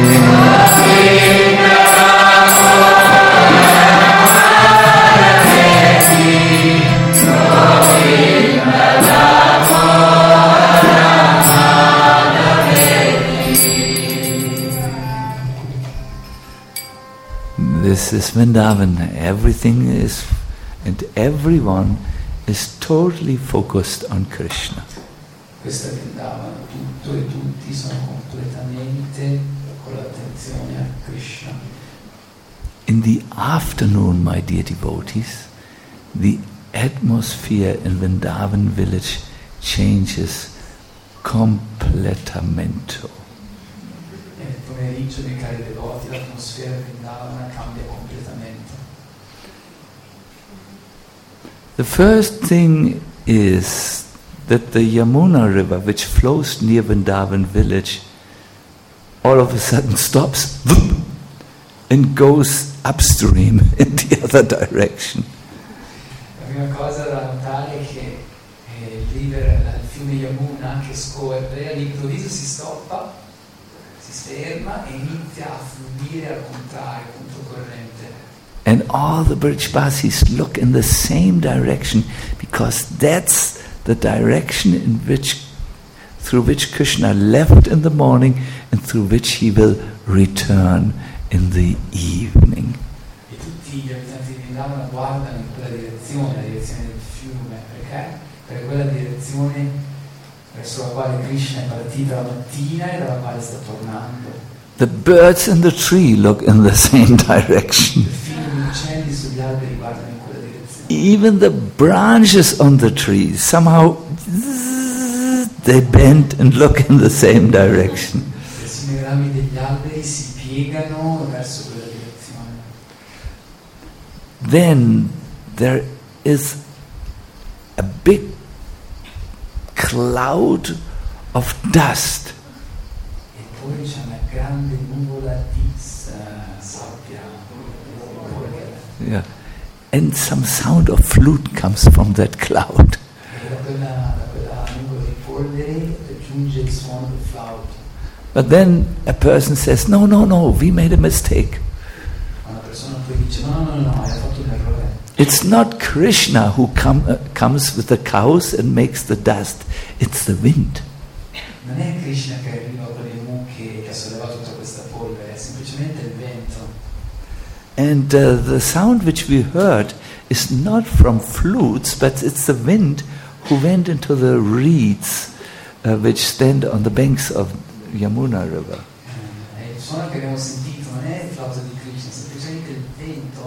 This is Vrindavan. Everything is and everyone is totally focused on Krishna. Questo è Vrindavana, tutto e tutti sono completamente con l'attenzione a Krishna. In the afternoon, my dear devotees, the atmosphere in Vrindavan village changes completamente. Nel pomeriggio, miei cari devoti, l'atmosfera di Vrindavana cambia completamente. The first thing is that the Yamuna river, which flows near Vrindavan village, all of a sudden stops and goes upstream in the other direction. La prima cosa da notare è che eh, il river, il fiume Yamuna che scorre, all'improvviso si stoppa, si ferma e inizia a fluire al contrario, controcorrente. And all the Brajbasis look in the same direction because that's the direction in which, through which Krishna left in the morning and through which he will return in the evening. E tutti gli abitanti di Vrindavana guardano in quella direzione, la direzione del fiume, perché? Per quella direzione verso la quale Krishna è partito la mattina e dalla quale sta tornando. The birds in the tree look in the same direction. Perfino gli uccelli sugli alberi guardano in quella direzione. Even the branches on the trees, somehow they bend and look in the same direction. Persino i rami degli alberi si piegano verso quella direzione. Then there is a big cloud of dust. E poi c'è una grande nuvola di uh, sabbia, polvere. Yeah. And some sound of flute comes from that cloud. E da quella, da quella nuvola di polvere giunge il suono del flauto. But then a person says, no, no, no, we made a mistake. Una persona poi dice, no, no, no, hai fatto un errore. It's not Krishna who come, uh, comes with the cows and makes the dust. It's the wind. Non è Krishna che arriva con le mucche che ha sollevato tutta questa polvere, è semplicemente il vento. And uh, the sound which we heard is not from flutes, but it's the wind who went into the reeds uh, which stand on the banks of Yamuna River. Eh, il suono che abbiamo sentito non è il flauto di Krishna, è semplicemente il vento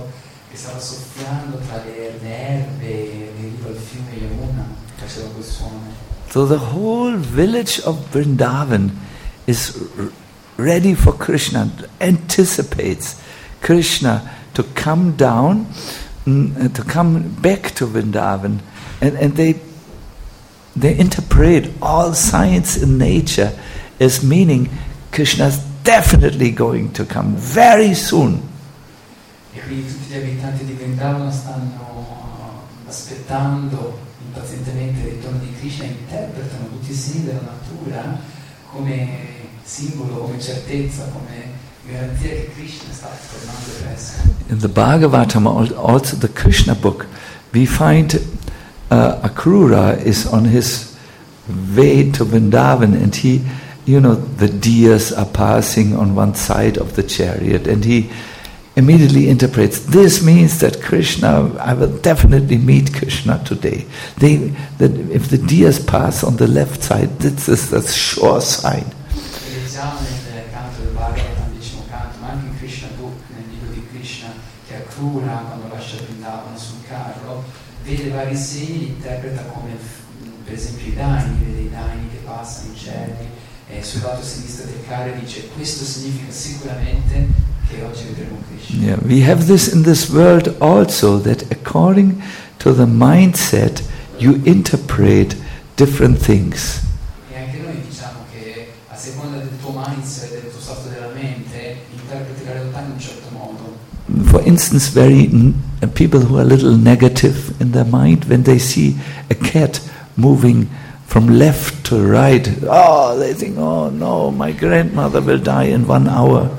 che stava soffiando tra le, le erbe e riva al fiume Yamuna, faceva quel suono. So the whole village of Vrindavan is r- ready for Krishna, anticipates Krishna to come down, mm, to come back to Vrindavan, and, and they they interpret all science in nature as meaning Krishna's definitely going to come very soon. E quindi tutti gli abitanti di Vrindavan stanno aspettando impazientemente il ritorno di Krishna, interpretano tutti i segni della natura come simbolo, come certezza, come garanzia che Krishna sta tornando presto. In the Bhagavatam, also the Krishna book, we find uh, Akrura is on his way to Vrindavan, and he, you know, the deers are passing on one side of the chariot, and he immediately interprets, this means that Krishna, I will definitely meet Krishna today. They, that if the deers pass on the left side, this is a sure sign. Leggiamo nel canto del Bhagavatam, decimo canto, ma anche in Krishna Book, nel libro di Krishna, che Akrura, quando lascia Vrindavan sul carro, vede vari segni, interpreta come per esempio i daini, vede i daini che passano, i cervi, e sul lato sinistro del carro dice, questo significa sicuramente che oggi vedremo Krishna. Yeah, we have this in this world also, that according to the mindset you interpret different things. E anche noi diciamo che a seconda del tuo mindset, del tuo stato della mente, interpreti la realtà in un certo modo. For instance, very n- people who are a little negative in their mind, when they see a cat moving from left to right, oh, they think, oh no, my grandmother will die in one hour.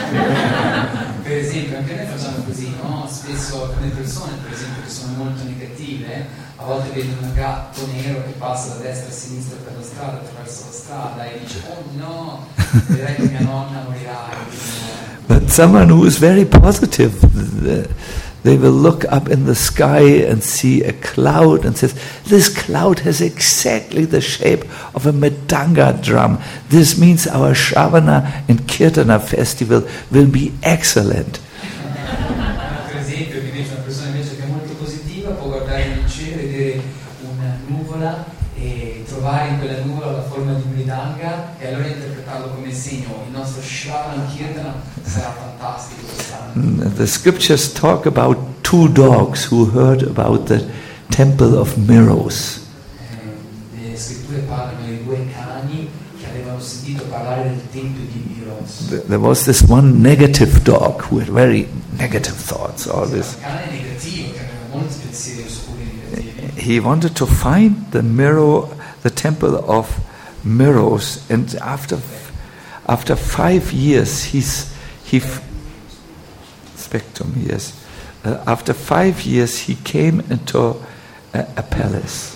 Per esempio, anche noi facciamo così, no? Spesso alcune persone, per esempio, che sono molto negative, a volte vedono un gatto nero che passa da destra a sinistra per la strada, attraverso la strada, e dice, oh no, vedrai che mia nonna morirà. But someone who is very positive, the, they will look up in the sky and see a cloud and says, this cloud has exactly the shape of a Mridanga drum. This means our Shravana and Kirtana festival will be excellent. Per esempio, invece una persona invece che è molto positiva può guardare nel cielo, vedere una nuvola e trovare in quella nuvola la forma di Mridanga e allora interpretarlo come segno. Il nostro Shravana Kirtana sarà fantastico quest'anno. The scriptures talk about two dogs who heard about the temple of Meros. Eh, le scritture parlano di due cani che avevano sentito parlare del tempio di Meros. There was this one negative dog who had very negative thoughts always. Un cane negativo che aveva molti pensieri oscuri e negativi. He wanted to find the Mero, the temple of Meros, and after after five years, he's he f- spectrum. Yes, uh, after five years, he came into a, a palace.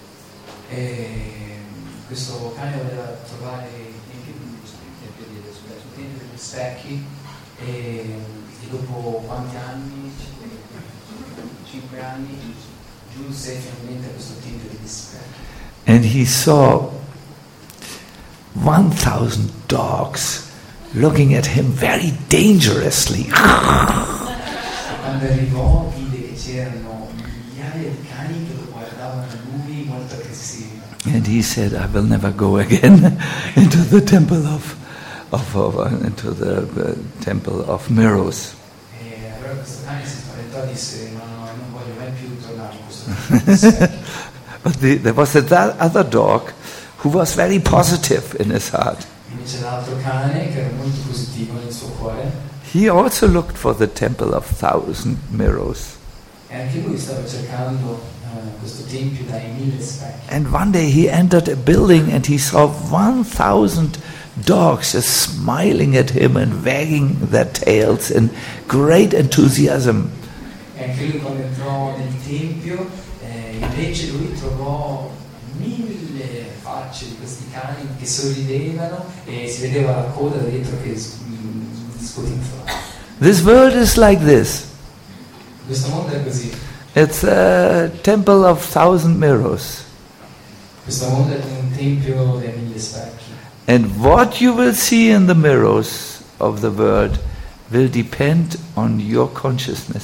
E questo cane voleva trovare il tempio degli specchi e, e dopo quanti anni? Cinque anni giunse finalmente a questo tempio degli specchi. And he saw one thousand dogs looking at him very dangerously. Quando arrivò vide che c'erano migliaia di cani che lo guardavano a lui molto aggressivi. And he said, I will never go again into the temple of, of, of uh, into the uh, temple of Meros. E allora questo cane si spaventò e disse, no, no, non voglio mai più tornare in questo tempio degli specchi. But the, there was that other dog who was very positive in his heart. Invece l'altro cane, che era molto positivo nel suo cuore, He also looked for the temple of thousand Meros. e anche lui stava cercando uh, questo tempio dai mille specchi. And one day he entered a building and he saw one thousand dogs just smiling at him and wagging their tails in great enthusiasm. E anche lui quando entrò nel tempio, eh, invece lui trovò mille facce di questi cani che sorridevano e si vedeva la coda dietro che mm, scotinzolava. This world is like this. Questo mondo è così. It's a temple of thousand Meros. Questo mondo è un tempio dei mille specchi. And what you will see in the mirrors of the world will depend on your consciousness.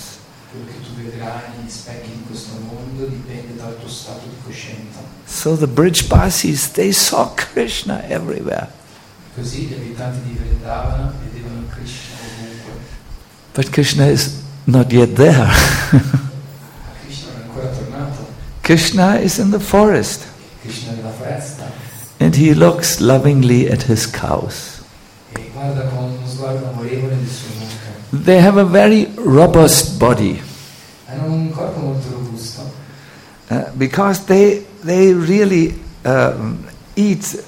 quello che tu vedrai negli specchi di questo mondo dipende dal tuo stato di coscienza. So the Brijbasis, they saw Krishna everywhere. Così gli abitanti di Vrindavana vedevano Krishna ovunque. But Krishna is not yet there. Ma Krishna non è ancora tornato. Krishna is in the forest. Krishna è nella foresta. And he looks lovingly at his cows. E guarda con uno sguardo amorevole le sue mucche. They have a very robust body. Hanno un corpo molto robusto. Uh, because they they really um, eat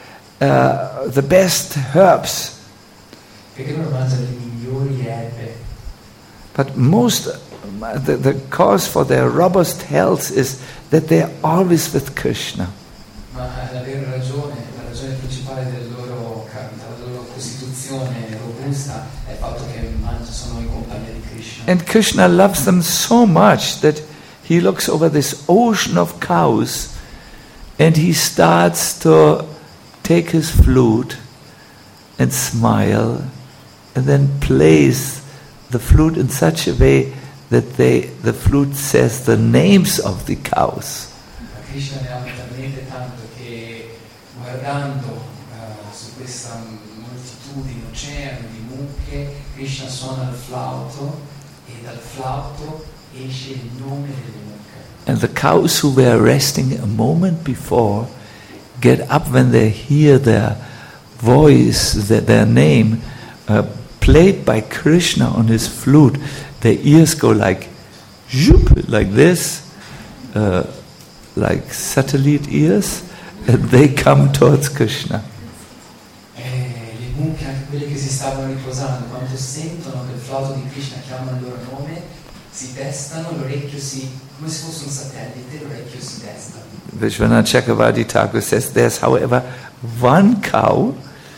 uh, the best herbs. Perché loro mangiano le migliori erbe. But most, uh, the, the cause for their robust health is that they are always with Krishna. Ma la vera ragione, la ragione principale del loro, della loro costituzione robusta è il fatto che mangiano, sono in compagnia di Krishna. And Krishna loves them so much that he looks over this ocean of cows and he starts to take his flute and smile and then plays the flute in such a way that they, the flute says the names of the cows. Krishna ne ama talmente tanto che guardando uh, su questa moltitudine, oceano di mucche, Krishna suona il flauto e dal flauto esce il nome delle mucche. And the cows who were resting a moment before get up when they hear their voice, their, their name, uh, played by Krishna on his flute. Their ears go like, zoop, like this, uh, like satellite ears, and they come towards Krishna. E le mucche, anche quelle che si stavano riposando, quando sentono che il flauto di Krishna chiama il loro nome, si testano, l'orecchio si, come se fosse un satellite, l'orecchio si testa. Vishwanath Chakravarti Thakur says there's, however, one cow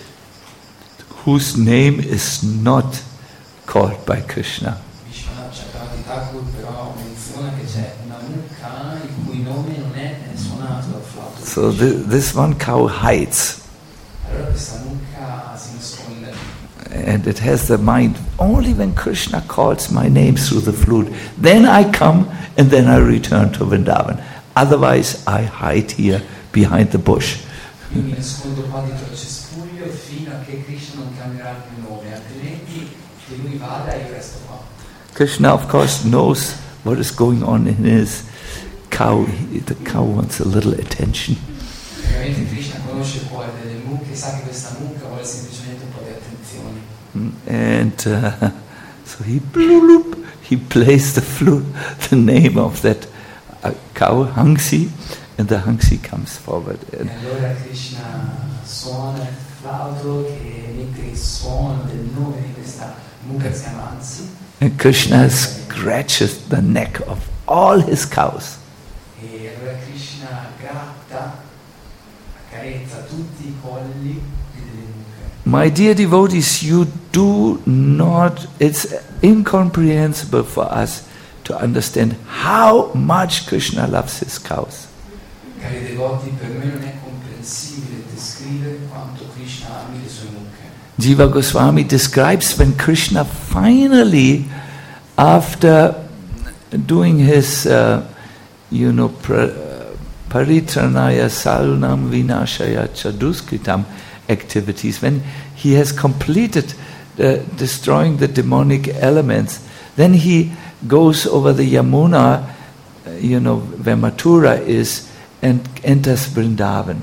whose name is not called by Krishna. Vishwanath Chakravarti Thakur però menziona che c'è una mucca il cui nome non è suonato dal flauto. So th- this one cow hides. Allora questa mucca si nasconde. And it has the mind, only when Krishna calls my name through the flute, then I come and then I return to Vrindavan. Otherwise I hide here behind the bush. Io mi nascondo qua dietro il cespuglio fino a che Krishna non cambierà il mio nome, altrimenti che lui vada io resto qua. Krishna of course knows what is going on in his cow. The cow wants a little attention. Ovviamente Krishna conosce il cuore delle mucche, sa che questa mucca vuole semplicemente un po' di attenzione. And uh, so he bloop, he plays the flute, the name of that uh, cow, Hangsi, and the Hangsi comes forward. And E allora Krishna suona il flauto che emette il suono del nome di questa mucca che si chiama Ansi. And Krishna scratches the neck of all his cows. E allora Krishna gratta, accarezza tutti i colli delle mucche. My dear devotees, you do not, it's incomprehensible for us to understand how much Krishna loves his cows. Cari devoti, per me non è comprensibile descrivere quanto Krishna ami le sue mucche. Jiva Goswami describes when Krishna finally, after doing his, uh, you know, pra, uh, paritranaya sarunam vinashaya chaduskritam activities, when he has completed uh, destroying the demonic elements, then he goes over the Yamuna, uh, you know, where Mathura is, and enters Vrindavan.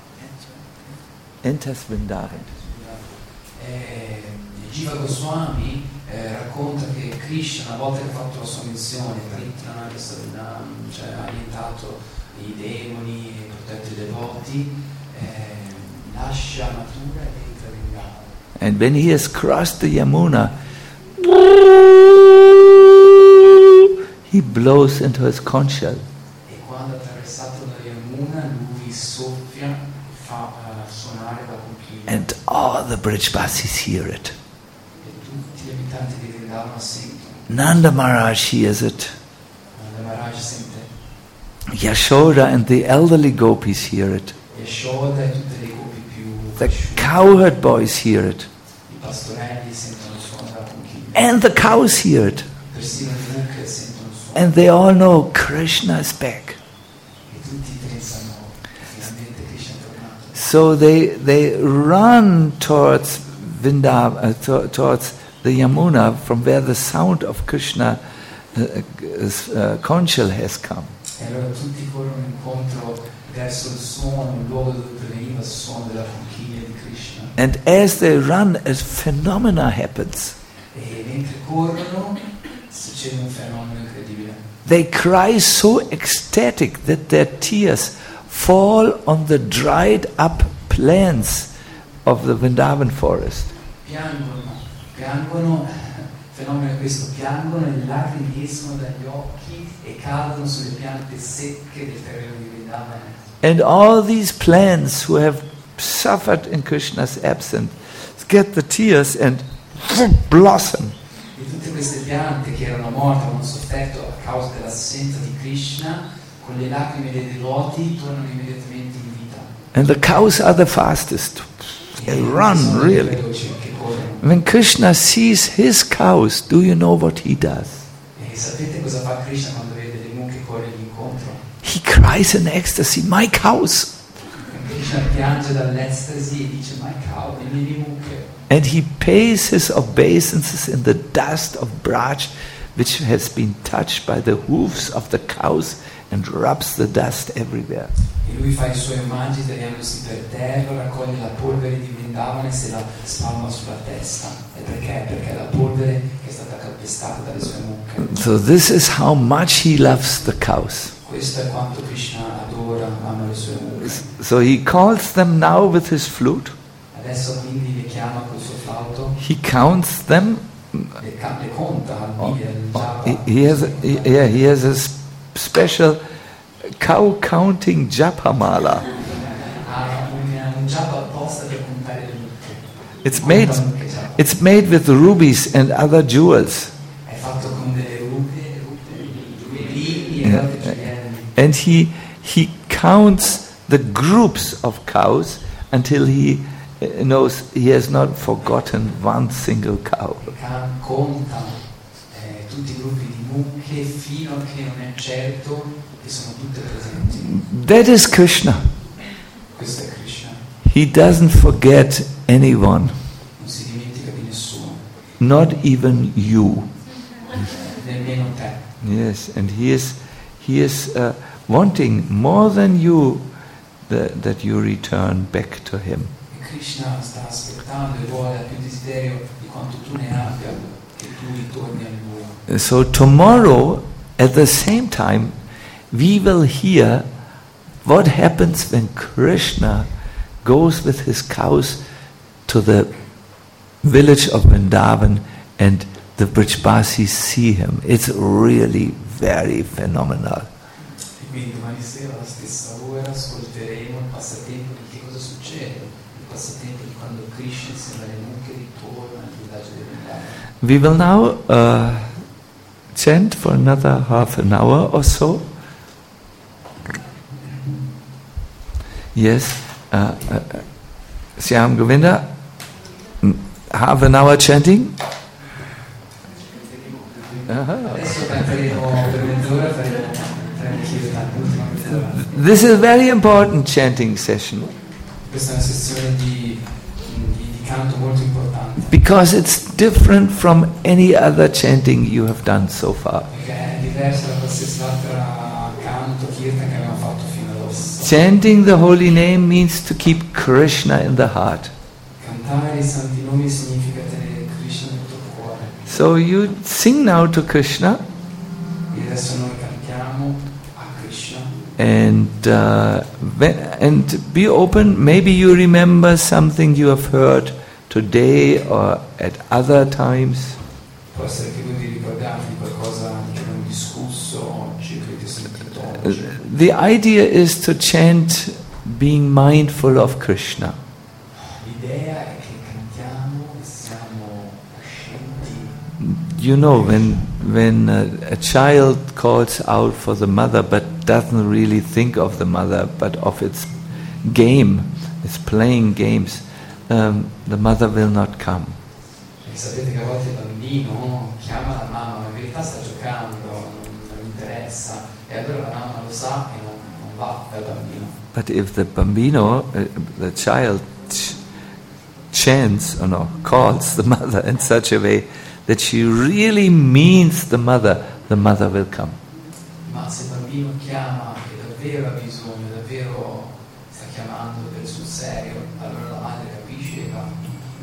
Enters Vrindavan. Eh, Jiva Goswami eh, racconta che Krishna, una volta che ha fatto la sua missione, Paritranaya Sarunam, cioè ha annientato i demoni e protetto i devoti, eh, lascia Mathura ed entra in Vrindavan. And when he has crossed the Yamuna, he blows into his conch shell. E quando ha attraversato la Yamuna, lui soffia, fa uh, suonare la conchiglia. And all the Brijbasis hear it. E tutti gli abitanti di Vrindavana sentono. Nanda Maharaj hears it. Nanda Maharaj sente. Yashoda and the elderly gopis hear it. Yashoda e tutte le gopi più The cresciute. cowherd boys hear it. I pastorelli sentono il suono della conchiglia. And the cows hear it. persino le mucche sentono il suono. And they all know Krishna is back. E tutti pensano, finalmente Krishna è tornato. So they they run towards Vrindavan, uh, to, towards the Yamuna, from where the sound of Krishna uh, uh, conchal has come. E allora tutti corrono incontro verso il suono, il luogo dove proveniva il suono della conchiglia di Krishna. And as they run, a phenomena happens. E mentre corrono succede un fenomeno incredibile. They cry so ecstatic that their tears fall on the dried up plants of the Vrindavan forest. Piangono, piangono, fenomeno è questo, piangono e le lacrime escono dagli occhi e cadono sulle piante secche del terreno di Vrindavan. And all these plants who have suffered in Krishna's absence get the tears and blossom. E tutte queste piante che erano morte, avevano sofferto a causa dell'assenza di Krishna, con le lacrime dei devoti tornano immediatamente in vita. And the cows are the fastest. They run really. When Krishna sees his cows, do you know what he does? E sapete cosa fa Krishna quando vede le mucche corrergli incontro? He cries in ecstasy, "My cows!" Krishna piange dall'estasi e dice, my cow, le mie mucche. And he pays his obeisances in the dust of Braj, which has been touched by the hoofs of the cows, and rubs the dust everywhere. E lui fa i suoi omaggi tagliandosi per terra, raccoglie la polvere di Vrindavan e se la spalma sulla testa. E perché? Perché è la polvere che è stata calpestata dalle sue mucche. So this is how much he loves the cows. Questo è quanto Krishna adora, ama le sue mucche. So he calls them now with his flute. Adesso quindi le chiama col suo flauto, He counts them. le, ca- le conta al Biblia, al Japa. He, he has, a, he, yeah, he has a s- special cow counting japamala. Ha un, un Japa apposta per contare le mucche. It's Conta made, mucche Japa. it's made with rubies and other jewels. È fatto con delle rupe, rupe, rubini e Yeah. altri gioielli. And he, he counts the groups of cows until he uh, knows he has not forgotten one single cow. Ca- conta eh, tutti i gruppi di mucche fino a che non è certo che sono tutte presenti. That is Krishna. Questo è Krishna, He doesn't forget anyone, non si dimentica di nessuno, not even you. nemmeno te. Yes, and he is, he is uh, wanting more than you the, that you return back to him. E Krishna sta aspettando e vuole, ha più desiderio di quanto tu ne abbia, che tu ritorni a lui. So tomorrow, at the same time, we will hear what happens when Krishna goes with his cows to the village of Vrindavan and the Brajbasis see him. It's really very phenomenal. E quindi domani sera alla stessa ora ascolteremo il passatempo di che cosa succede, il passatempo di quando Krishna insieme alle mucche ritorna al villaggio di Vrindavan. We will now uh, chant for another half an hour or so. Yes, uh, uh, Syam Govinda, mm, half an hour chanting. Uh-huh. Adesso canteremo per mezz'ora, faremo faremo kirtan, l'ultima mezz'ora. This is a very important chanting session Questa è una sessione di, di, di canto molto importante, because it's different from any other chanting you have done so far. perché è diversa da qualsiasi altra canto, kirtan che abbiamo fatto fino ad ora. Chanting the holy name means to keep Krishna in the heart. Cantare i santi nomi significa tenere Krishna nel tuo cuore. So you sing now to Krishna E adesso noi cantiamo a Krishna. and uh, when, and be open. Maybe you remember something you have heard today or at other times. Può essere che voi vi ricordate di qualcosa di che abbiamo discusso oggi, che avete sentito oggi. The idea is to chant being mindful of Krishna. L'idea è che cantiamo e siamo coscienti. You know, when when a, a child calls out for the mother but doesn't really think of the mother but of its game, it's playing games, um, the mother will not come. E perché sapete che a volte il bambino chiama la mamma, ma in verità sta giocando, non, non gli interessa, e allora la mamma lo sa e non, non va dal bambino. But if the bambino, uh, the child, ch- chants or no, calls the mother in such a way that she really means the mother, the mother will come. Ma se il bambino chiama che davvero ha bisogno, davvero sta chiamando per sul serio, allora la madre capisce e va.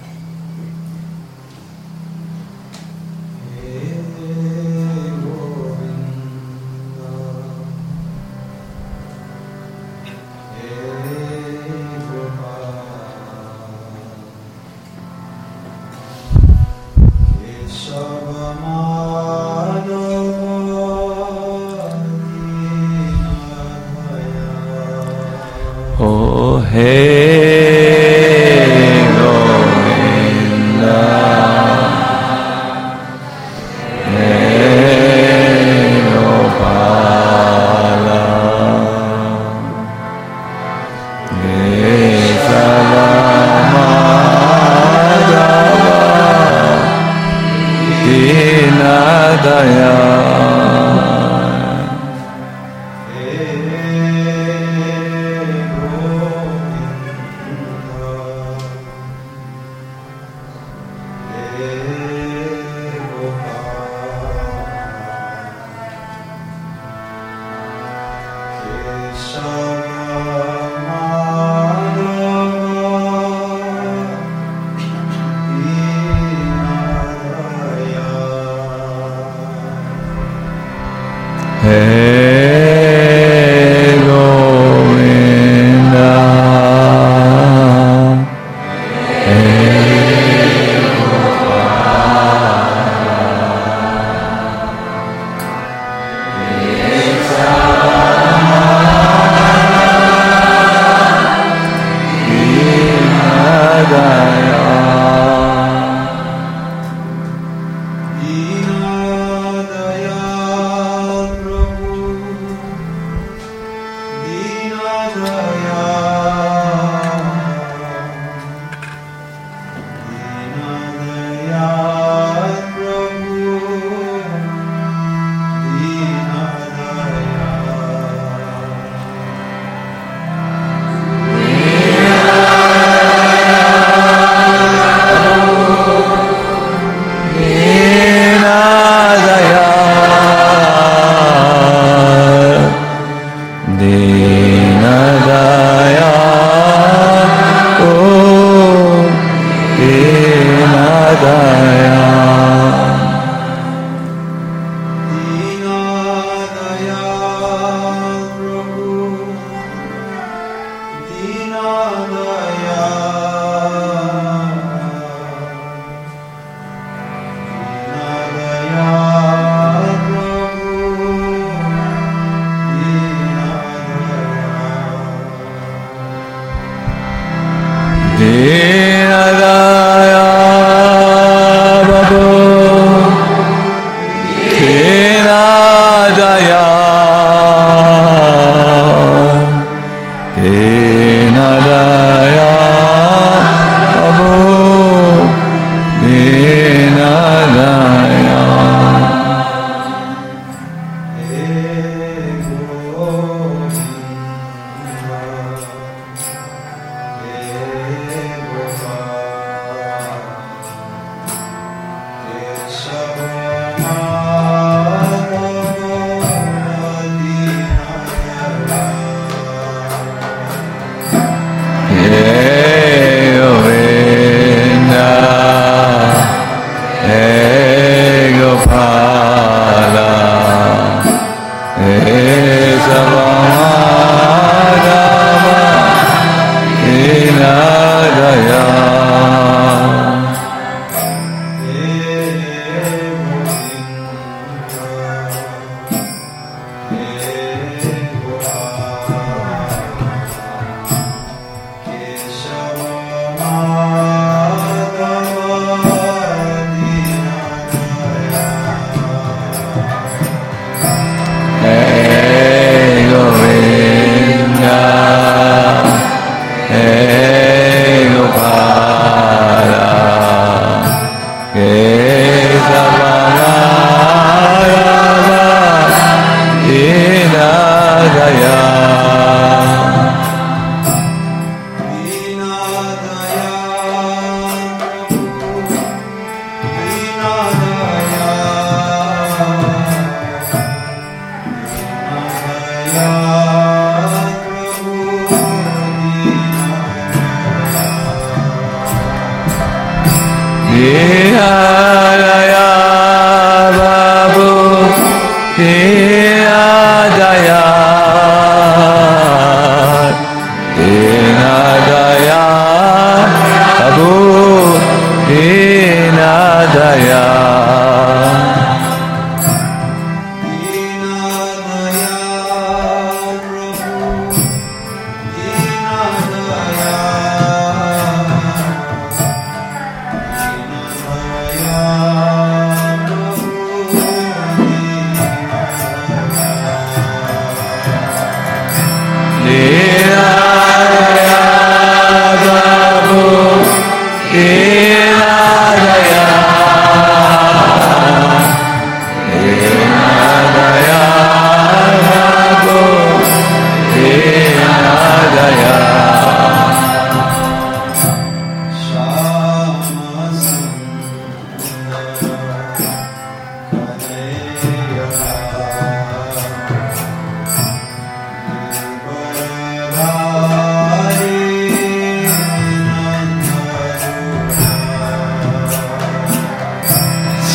Oh, hey, Govinda, hey, Gopala, hey, Madhava, Dinadaya. Hey Govinda, hey Hey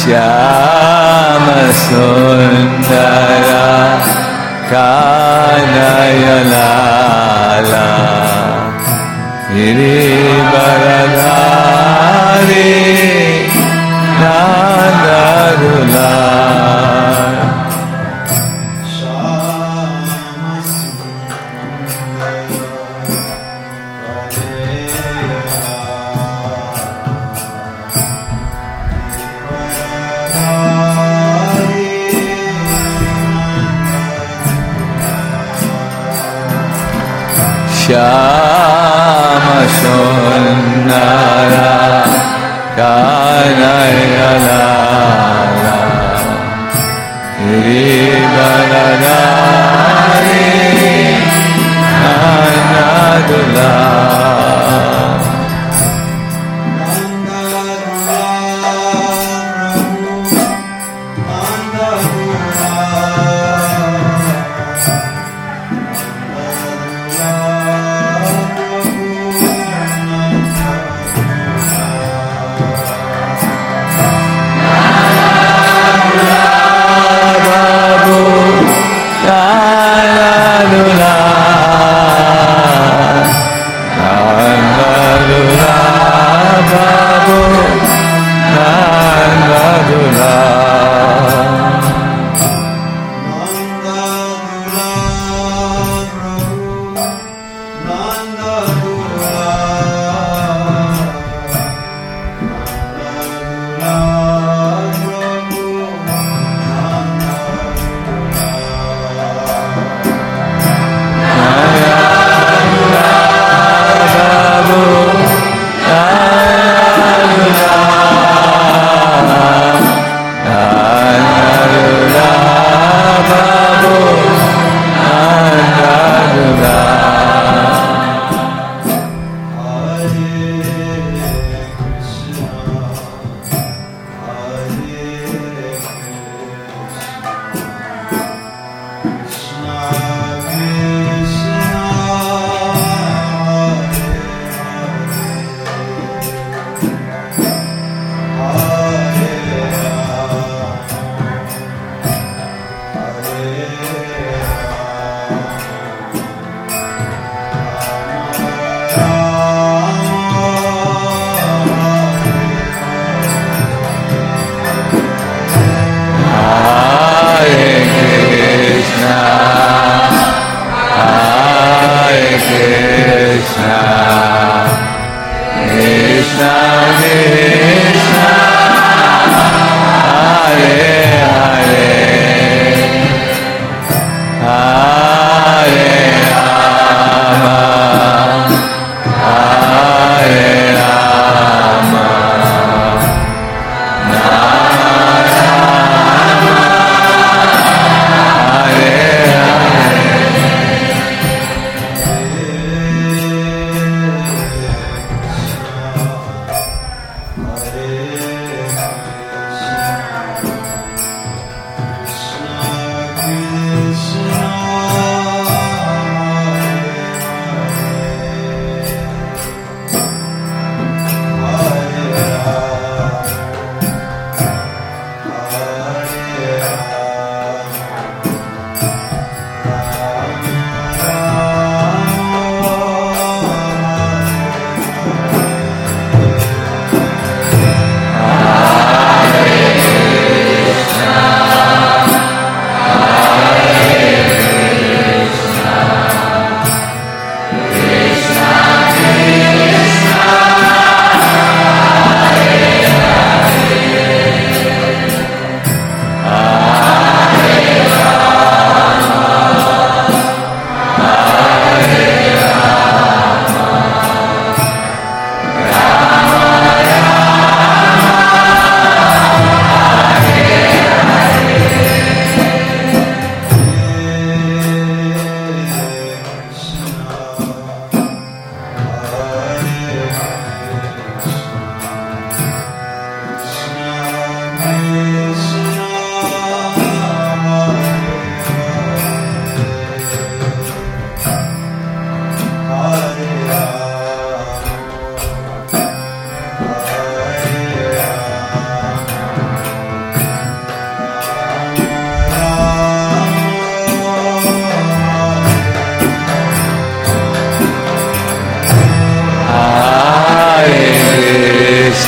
Shyama Sundara Kanaya Lala Girivaradhari Nandadula Shyama Sundara Kanaya Lala Girivaradhari Nandadula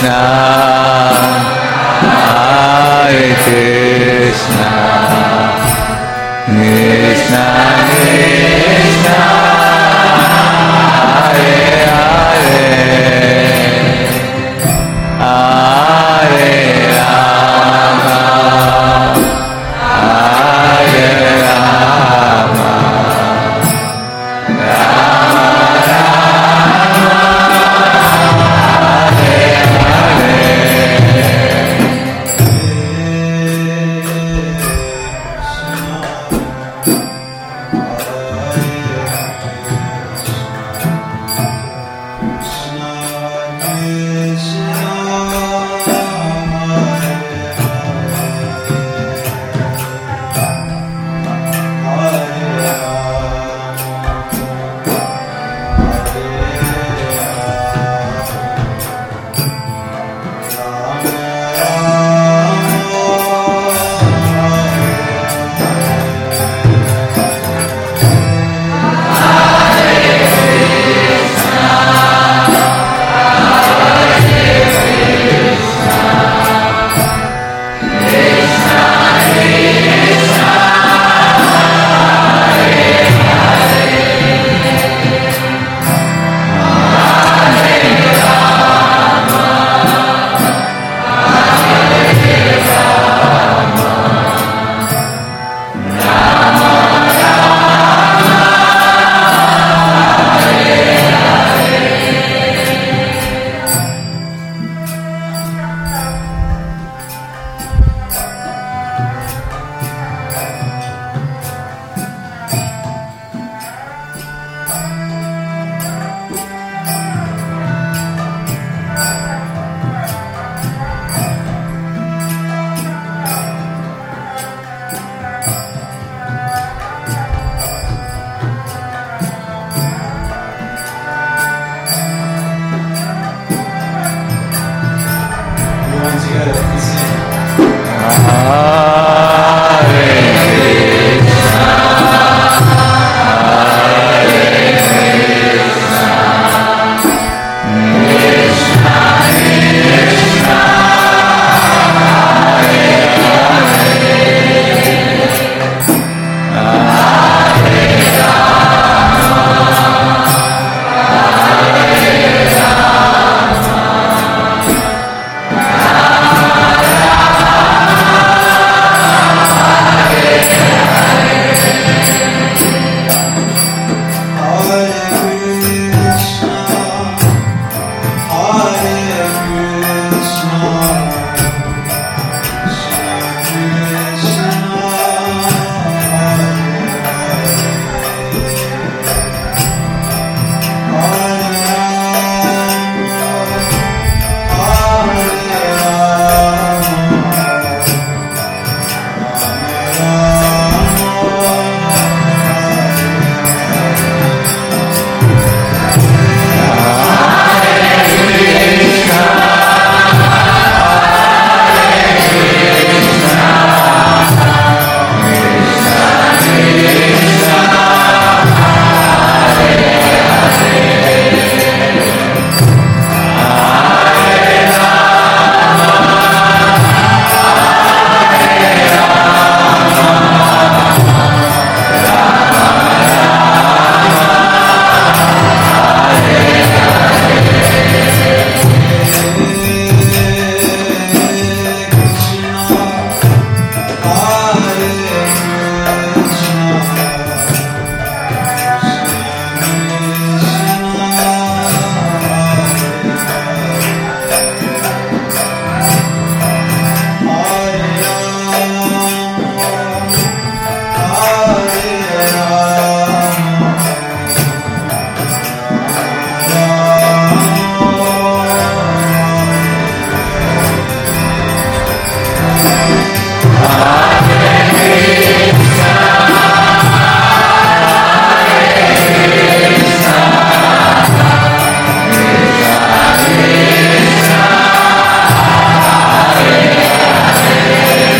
Hare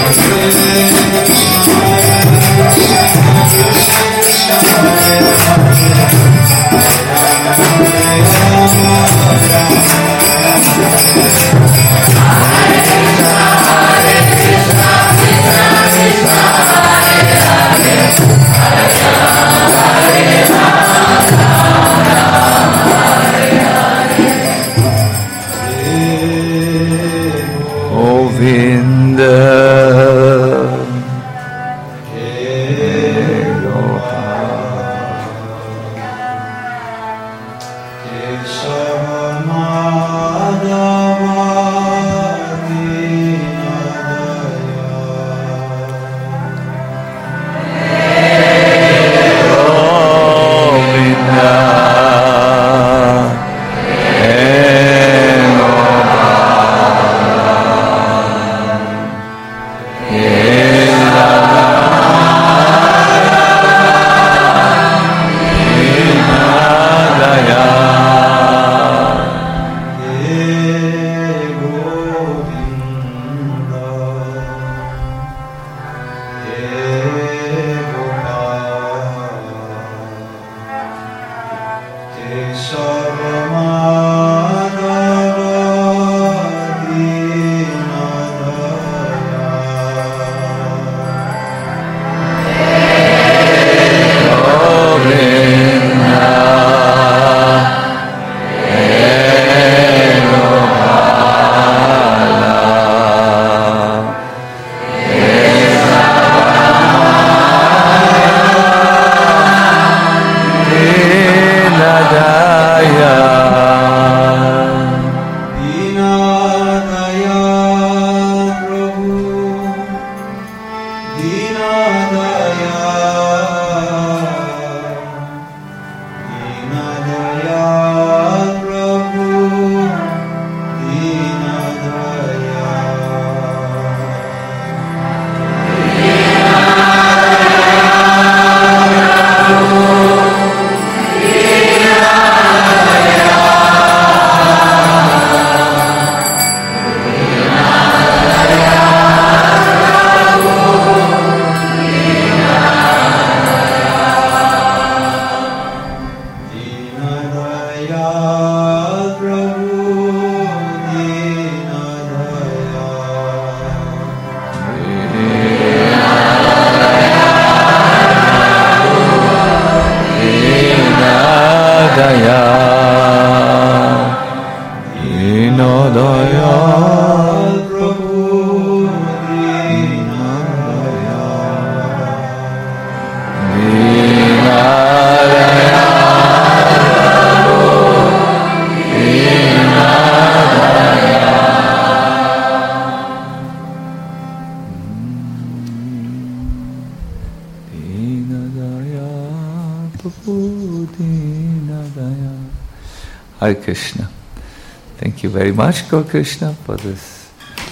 Hare Krishna. Thank you very much, Gaur Krishna, for this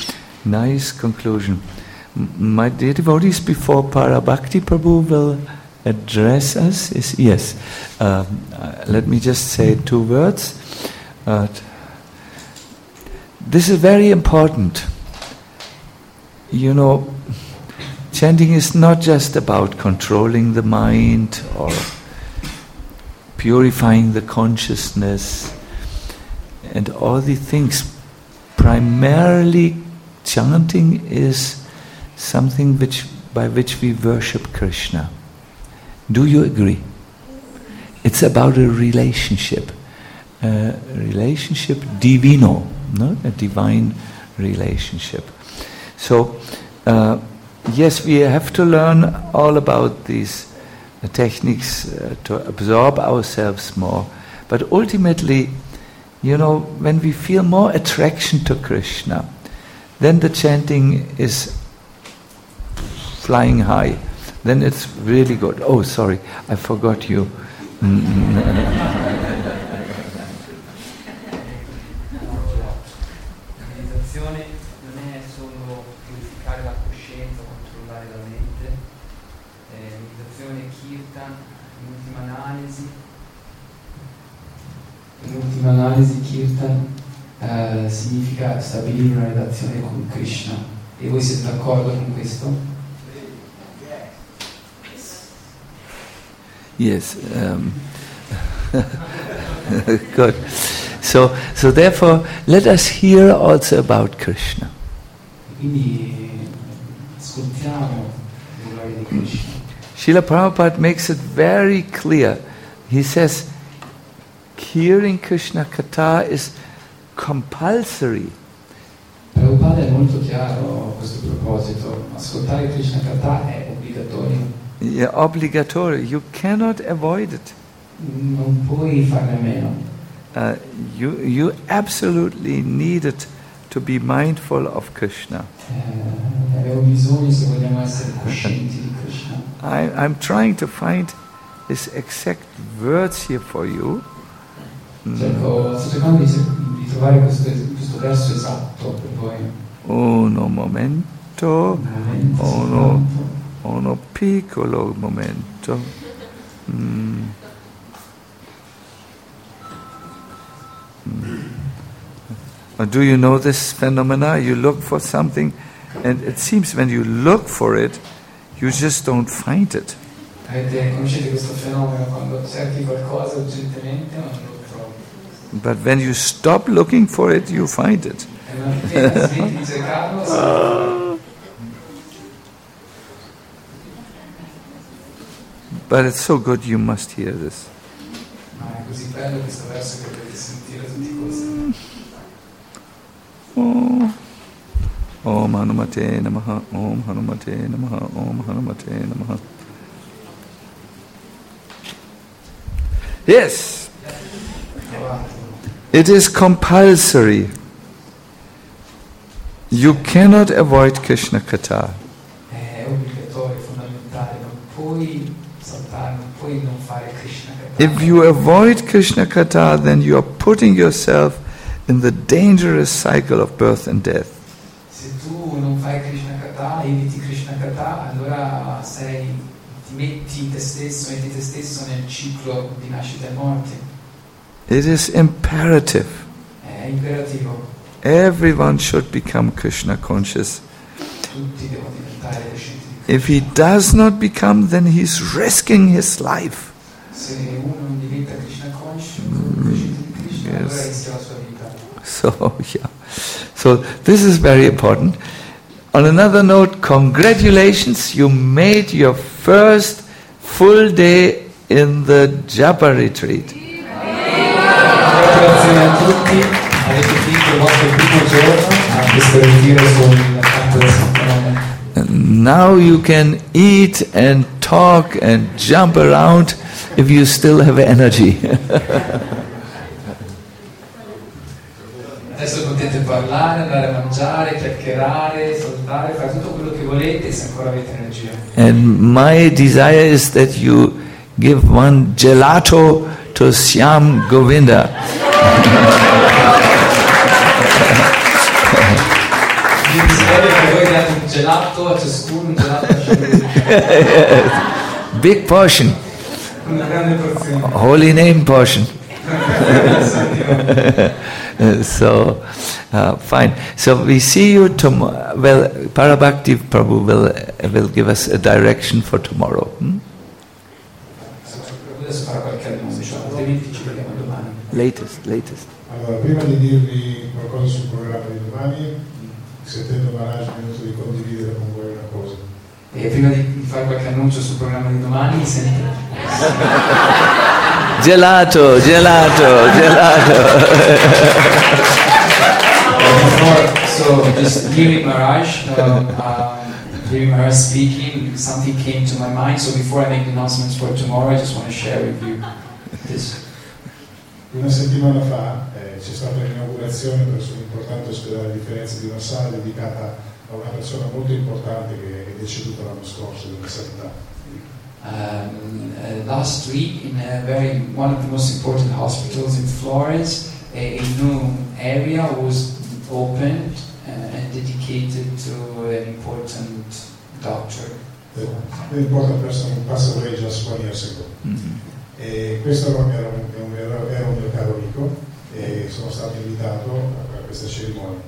nice conclusion. M- my dear devotees, before Parabhakti Prabhu will address us, is yes. Um, uh, let me just say two words. Uh, this is very important. You know, chanting is not just about controlling the mind or purifying the consciousness and all these things. Primarily, chanting is something which by which we worship Krishna. Do you agree? It's about a relationship, a relationship divino, no? A divine relationship. So, uh, yes, we have to learn all about these uh, techniques uh, to absorb ourselves more. But ultimately, you know, when we feel more attraction to Krishna, then the chanting is flying high. Then it's really good. Oh, sorry, I forgot you. In ultima analisi, Kirtan eh, significa stabilire una relazione con Krishna E voi siete d'accordo con questo? Yes. Um, good. So, so therefore, let us hear also about Krishna. Quindi ascoltiamo le glorie di Krishna. Srila Prabhupada makes it very clear. He says, hearing Krishna Katha is compulsory. Prabhupada è molto chiaro a questo proposito. Ascoltare Krishna Katha è obbligatorio. Yeah, obligatory. You cannot avoid it. Non puoi farne a meno. Uh, you, you absolutely need it to be mindful of Krishna. Eh, abbiamo bisogno se vogliamo essere coscienti di Krishna. I, I'm trying to find his exact words here for you. Cerco, sto cercando di, di trovare questo, questo verso esatto per voi. Uno momento, Un momento, uno, soltanto. uno piccolo momento. Mm. Mm. Uh, Do you know this phenomena? You look for something, and it seems when you look for it, you just don't find it. Avete, conoscete questo fenomeno quando cerchi qualcosa urgentemente ma non lo trovi. But when you stop looking for it, you find it. E non appena smetti di cercarlo, si But it's so good, you must hear this. ma è così bello questo verso che dovete sentire a tutti i costi. Oh. Om Hanumate Namaha, Om Hanumate Namaha, Om Hanumate Namaha. Yes, it is compulsory. You cannot avoid Krishna Katha. È obbligatorio, fondamentale, non puoi saltare, non puoi non fare Krishna Katha. If you avoid Krishna Katha, then you are putting yourself in the dangerous cycle of birth and death. Se tu non fai Krishna Katha, eviti Krishna Katha, allora sei, ti metti te stesso, metti te stesso nel ciclo di nascita e morte. It is imperative. È imperativo. Everyone should become Krishna conscious. Tutti devono diventare coscienti di Krishna. If he does not become, then he's risking his life. Se uno non diventa Krishna conscio, cosciente di Krishna, Yes. allora rischia la sua vita. So, yeah. So, this is very important. On another note, congratulations, you made your first full day in the Japa retreat. Grazie a tutti, avete finito il vostro primo giorno a questo ritiro sul campo del Santanome. And now you can eat and talk and jump around if you still have energy. Adesso potete parlare, andare a mangiare, chiacchierare, saltare, fare tutto quello che volete se ancora avete energia. And my desire is that you give one gelato to Syam Govinda. Il desiderio è che voi date un gelato a ciascuno, un gelato a ciascuno. Big portion, Una grande porzione. holy name portion. So, uh, fine. So we see you tomorrow. Well, Parabhakti Prabhu will will give us a direction for tomorrow. Hmm? Adesso farò qualche annuncio, altrimenti ci vediamo domani. Latest, latest. Allora, prima di dirvi qualcosa sul programma di domani, sentendo Maharaj mi è venuto di condividere con voi una cosa. E prima di fare qualche annuncio sul programma di domani, mi sento. Gelato, gelato, gelato. Before, so just hearing Maharaj, uh, uh, hearing Maharaj speaking, something came to my mind. So before I make the announcements for tomorrow, I just want to share with you this. Una settimana fa eh, c'è stata l'inaugurazione presso un importante ospedale di Firenze di Versailles dedicata a una persona molto importante che è deceduta l'anno scorso della sanità. Um, uh, last week, in a very one of the most important hospitals in Florence, a, a new area was opened uh, and dedicated to an important doctor. The, the important person passed away just one year ago. Mhm. E questo era un, era un, era un mio caro amico e sono stato invitato a questa cerimonia.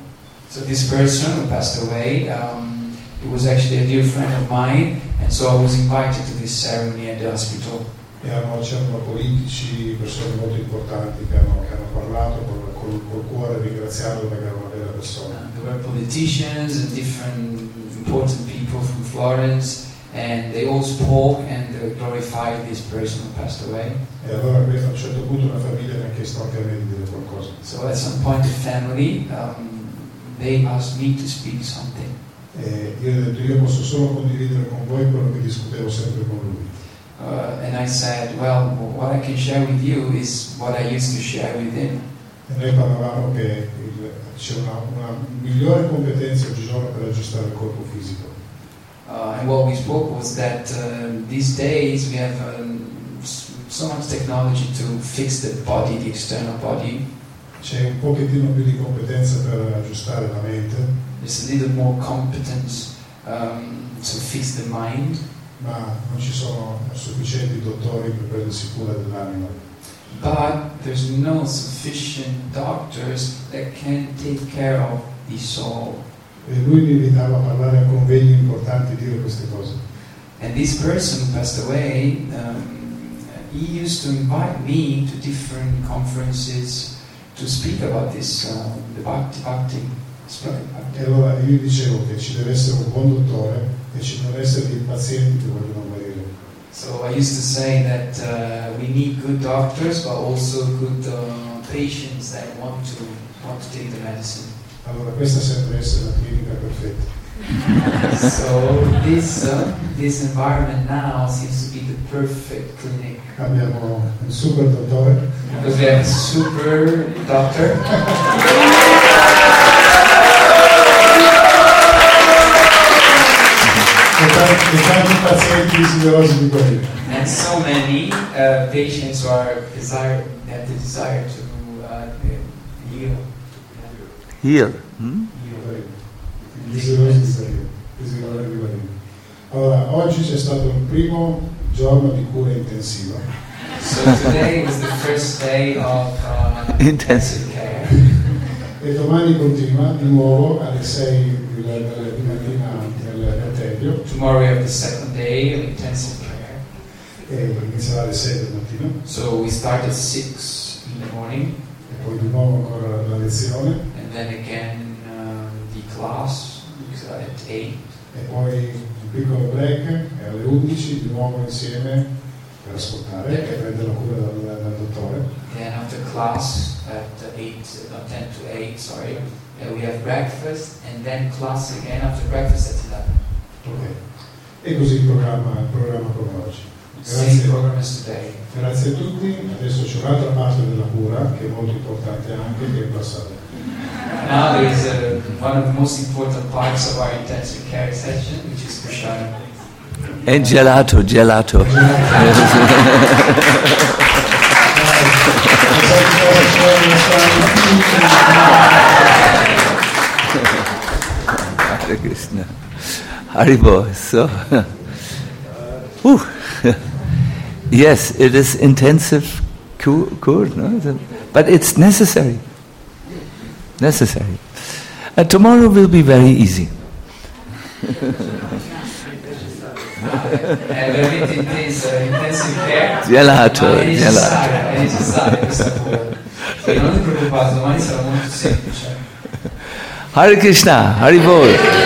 So this person who passed away, um, he was actually a dear friend of mine, and so I was invited to this ceremony at the hospital. Erano, c'erano politici, persone molto importanti che hanno, che hanno parlato col, col, col cuore, ringraziato perché era una bella persona. Uh, there were politicians and different important people from Florence, and they all spoke and uh, glorified this person who passed away. E allora a un certo punto una famiglia mi ha chiesto anche a me di dire qualcosa. So at some point the family, um, they asked me to speak something. E io ho detto, io posso solo condividere con voi quello che discutevo sempre con lui. Uh, and I said, well, what I can share with you is what I used to share with him. E noi parlavamo che il, c'è una, una migliore competenza oggigiorno per aggiustare il corpo fisico. Uh, and what we spoke was that uh, these days we have um, so much technology to fix the body, the external body. C'è un pochettino più di competenza per aggiustare la mente. There's a little more competence um, to fix the mind. Ma non ci sono sufficienti dottori per prendersi cura dell'anima. But there's no sufficient doctors that can take care of the soul. E lui mi invitava a parlare a convegni importanti e dire queste cose. And this person who passed away, um, he used to invite me to different conferences to speak about this, uh, the bhakti, bhakti, speak about E allora io dicevo che ci deve essere un buon dottore e ci devono essere dei pazienti che vogliono morire. So I used to say that uh, we need good doctors, but also good uh, patients that want to want to take the medicine. Allora questa sembra essere la clinica perfetta. So this uh, this environment now seems to be the perfect clinic. Abbiamo un super dottore. Because we have a super doctor. E tanti pazienti desiderosi di guarire. And so many uh, patients who are desire have the desire to uh, heal. Heal. Hmm? Desiderosi di guarire. Desiderosi di guarire. Allora, oggi c'è stato il primo giorno di cura intensiva. So today was the first day of uh, intensive care. E domani continua di nuovo alle sei di mattina nel, nel tempio. Tomorrow we have the second day of intensive care. E inizierà alle sei del mattino. So we start at six in the morning. E poi di nuovo ancora la lezione. And then again uh, the class at eight. E poi un piccolo break e alle undici di nuovo insieme per ascoltare e prendere la cura dal, dal dottore. Then after class at eight, uh, ten to eight, sorry, uh, we have breakfast and then class again after breakfast at eleven. Ok. E così il programma, il programma per oggi. Same program as today. Grazie a tutti. Adesso c'è un'altra parte della cura che è molto importante anche, che è il passato. Now there is uh, one of the most important parts of our intensive care session, which is Prashadam. And gelato, gelato. Hare Krishna. Haribo. So, whew. Yes, it is intensive cure, no? But it's necessary. Necessary. Uh, tomorrow will be very easy. È veramente intenso, intensive care. Gelato, ma è necessario, gelato. è necessario questa cura. E non ti preoccupare, domani sarà molto semplice. Hare Krishna, Hari Bol.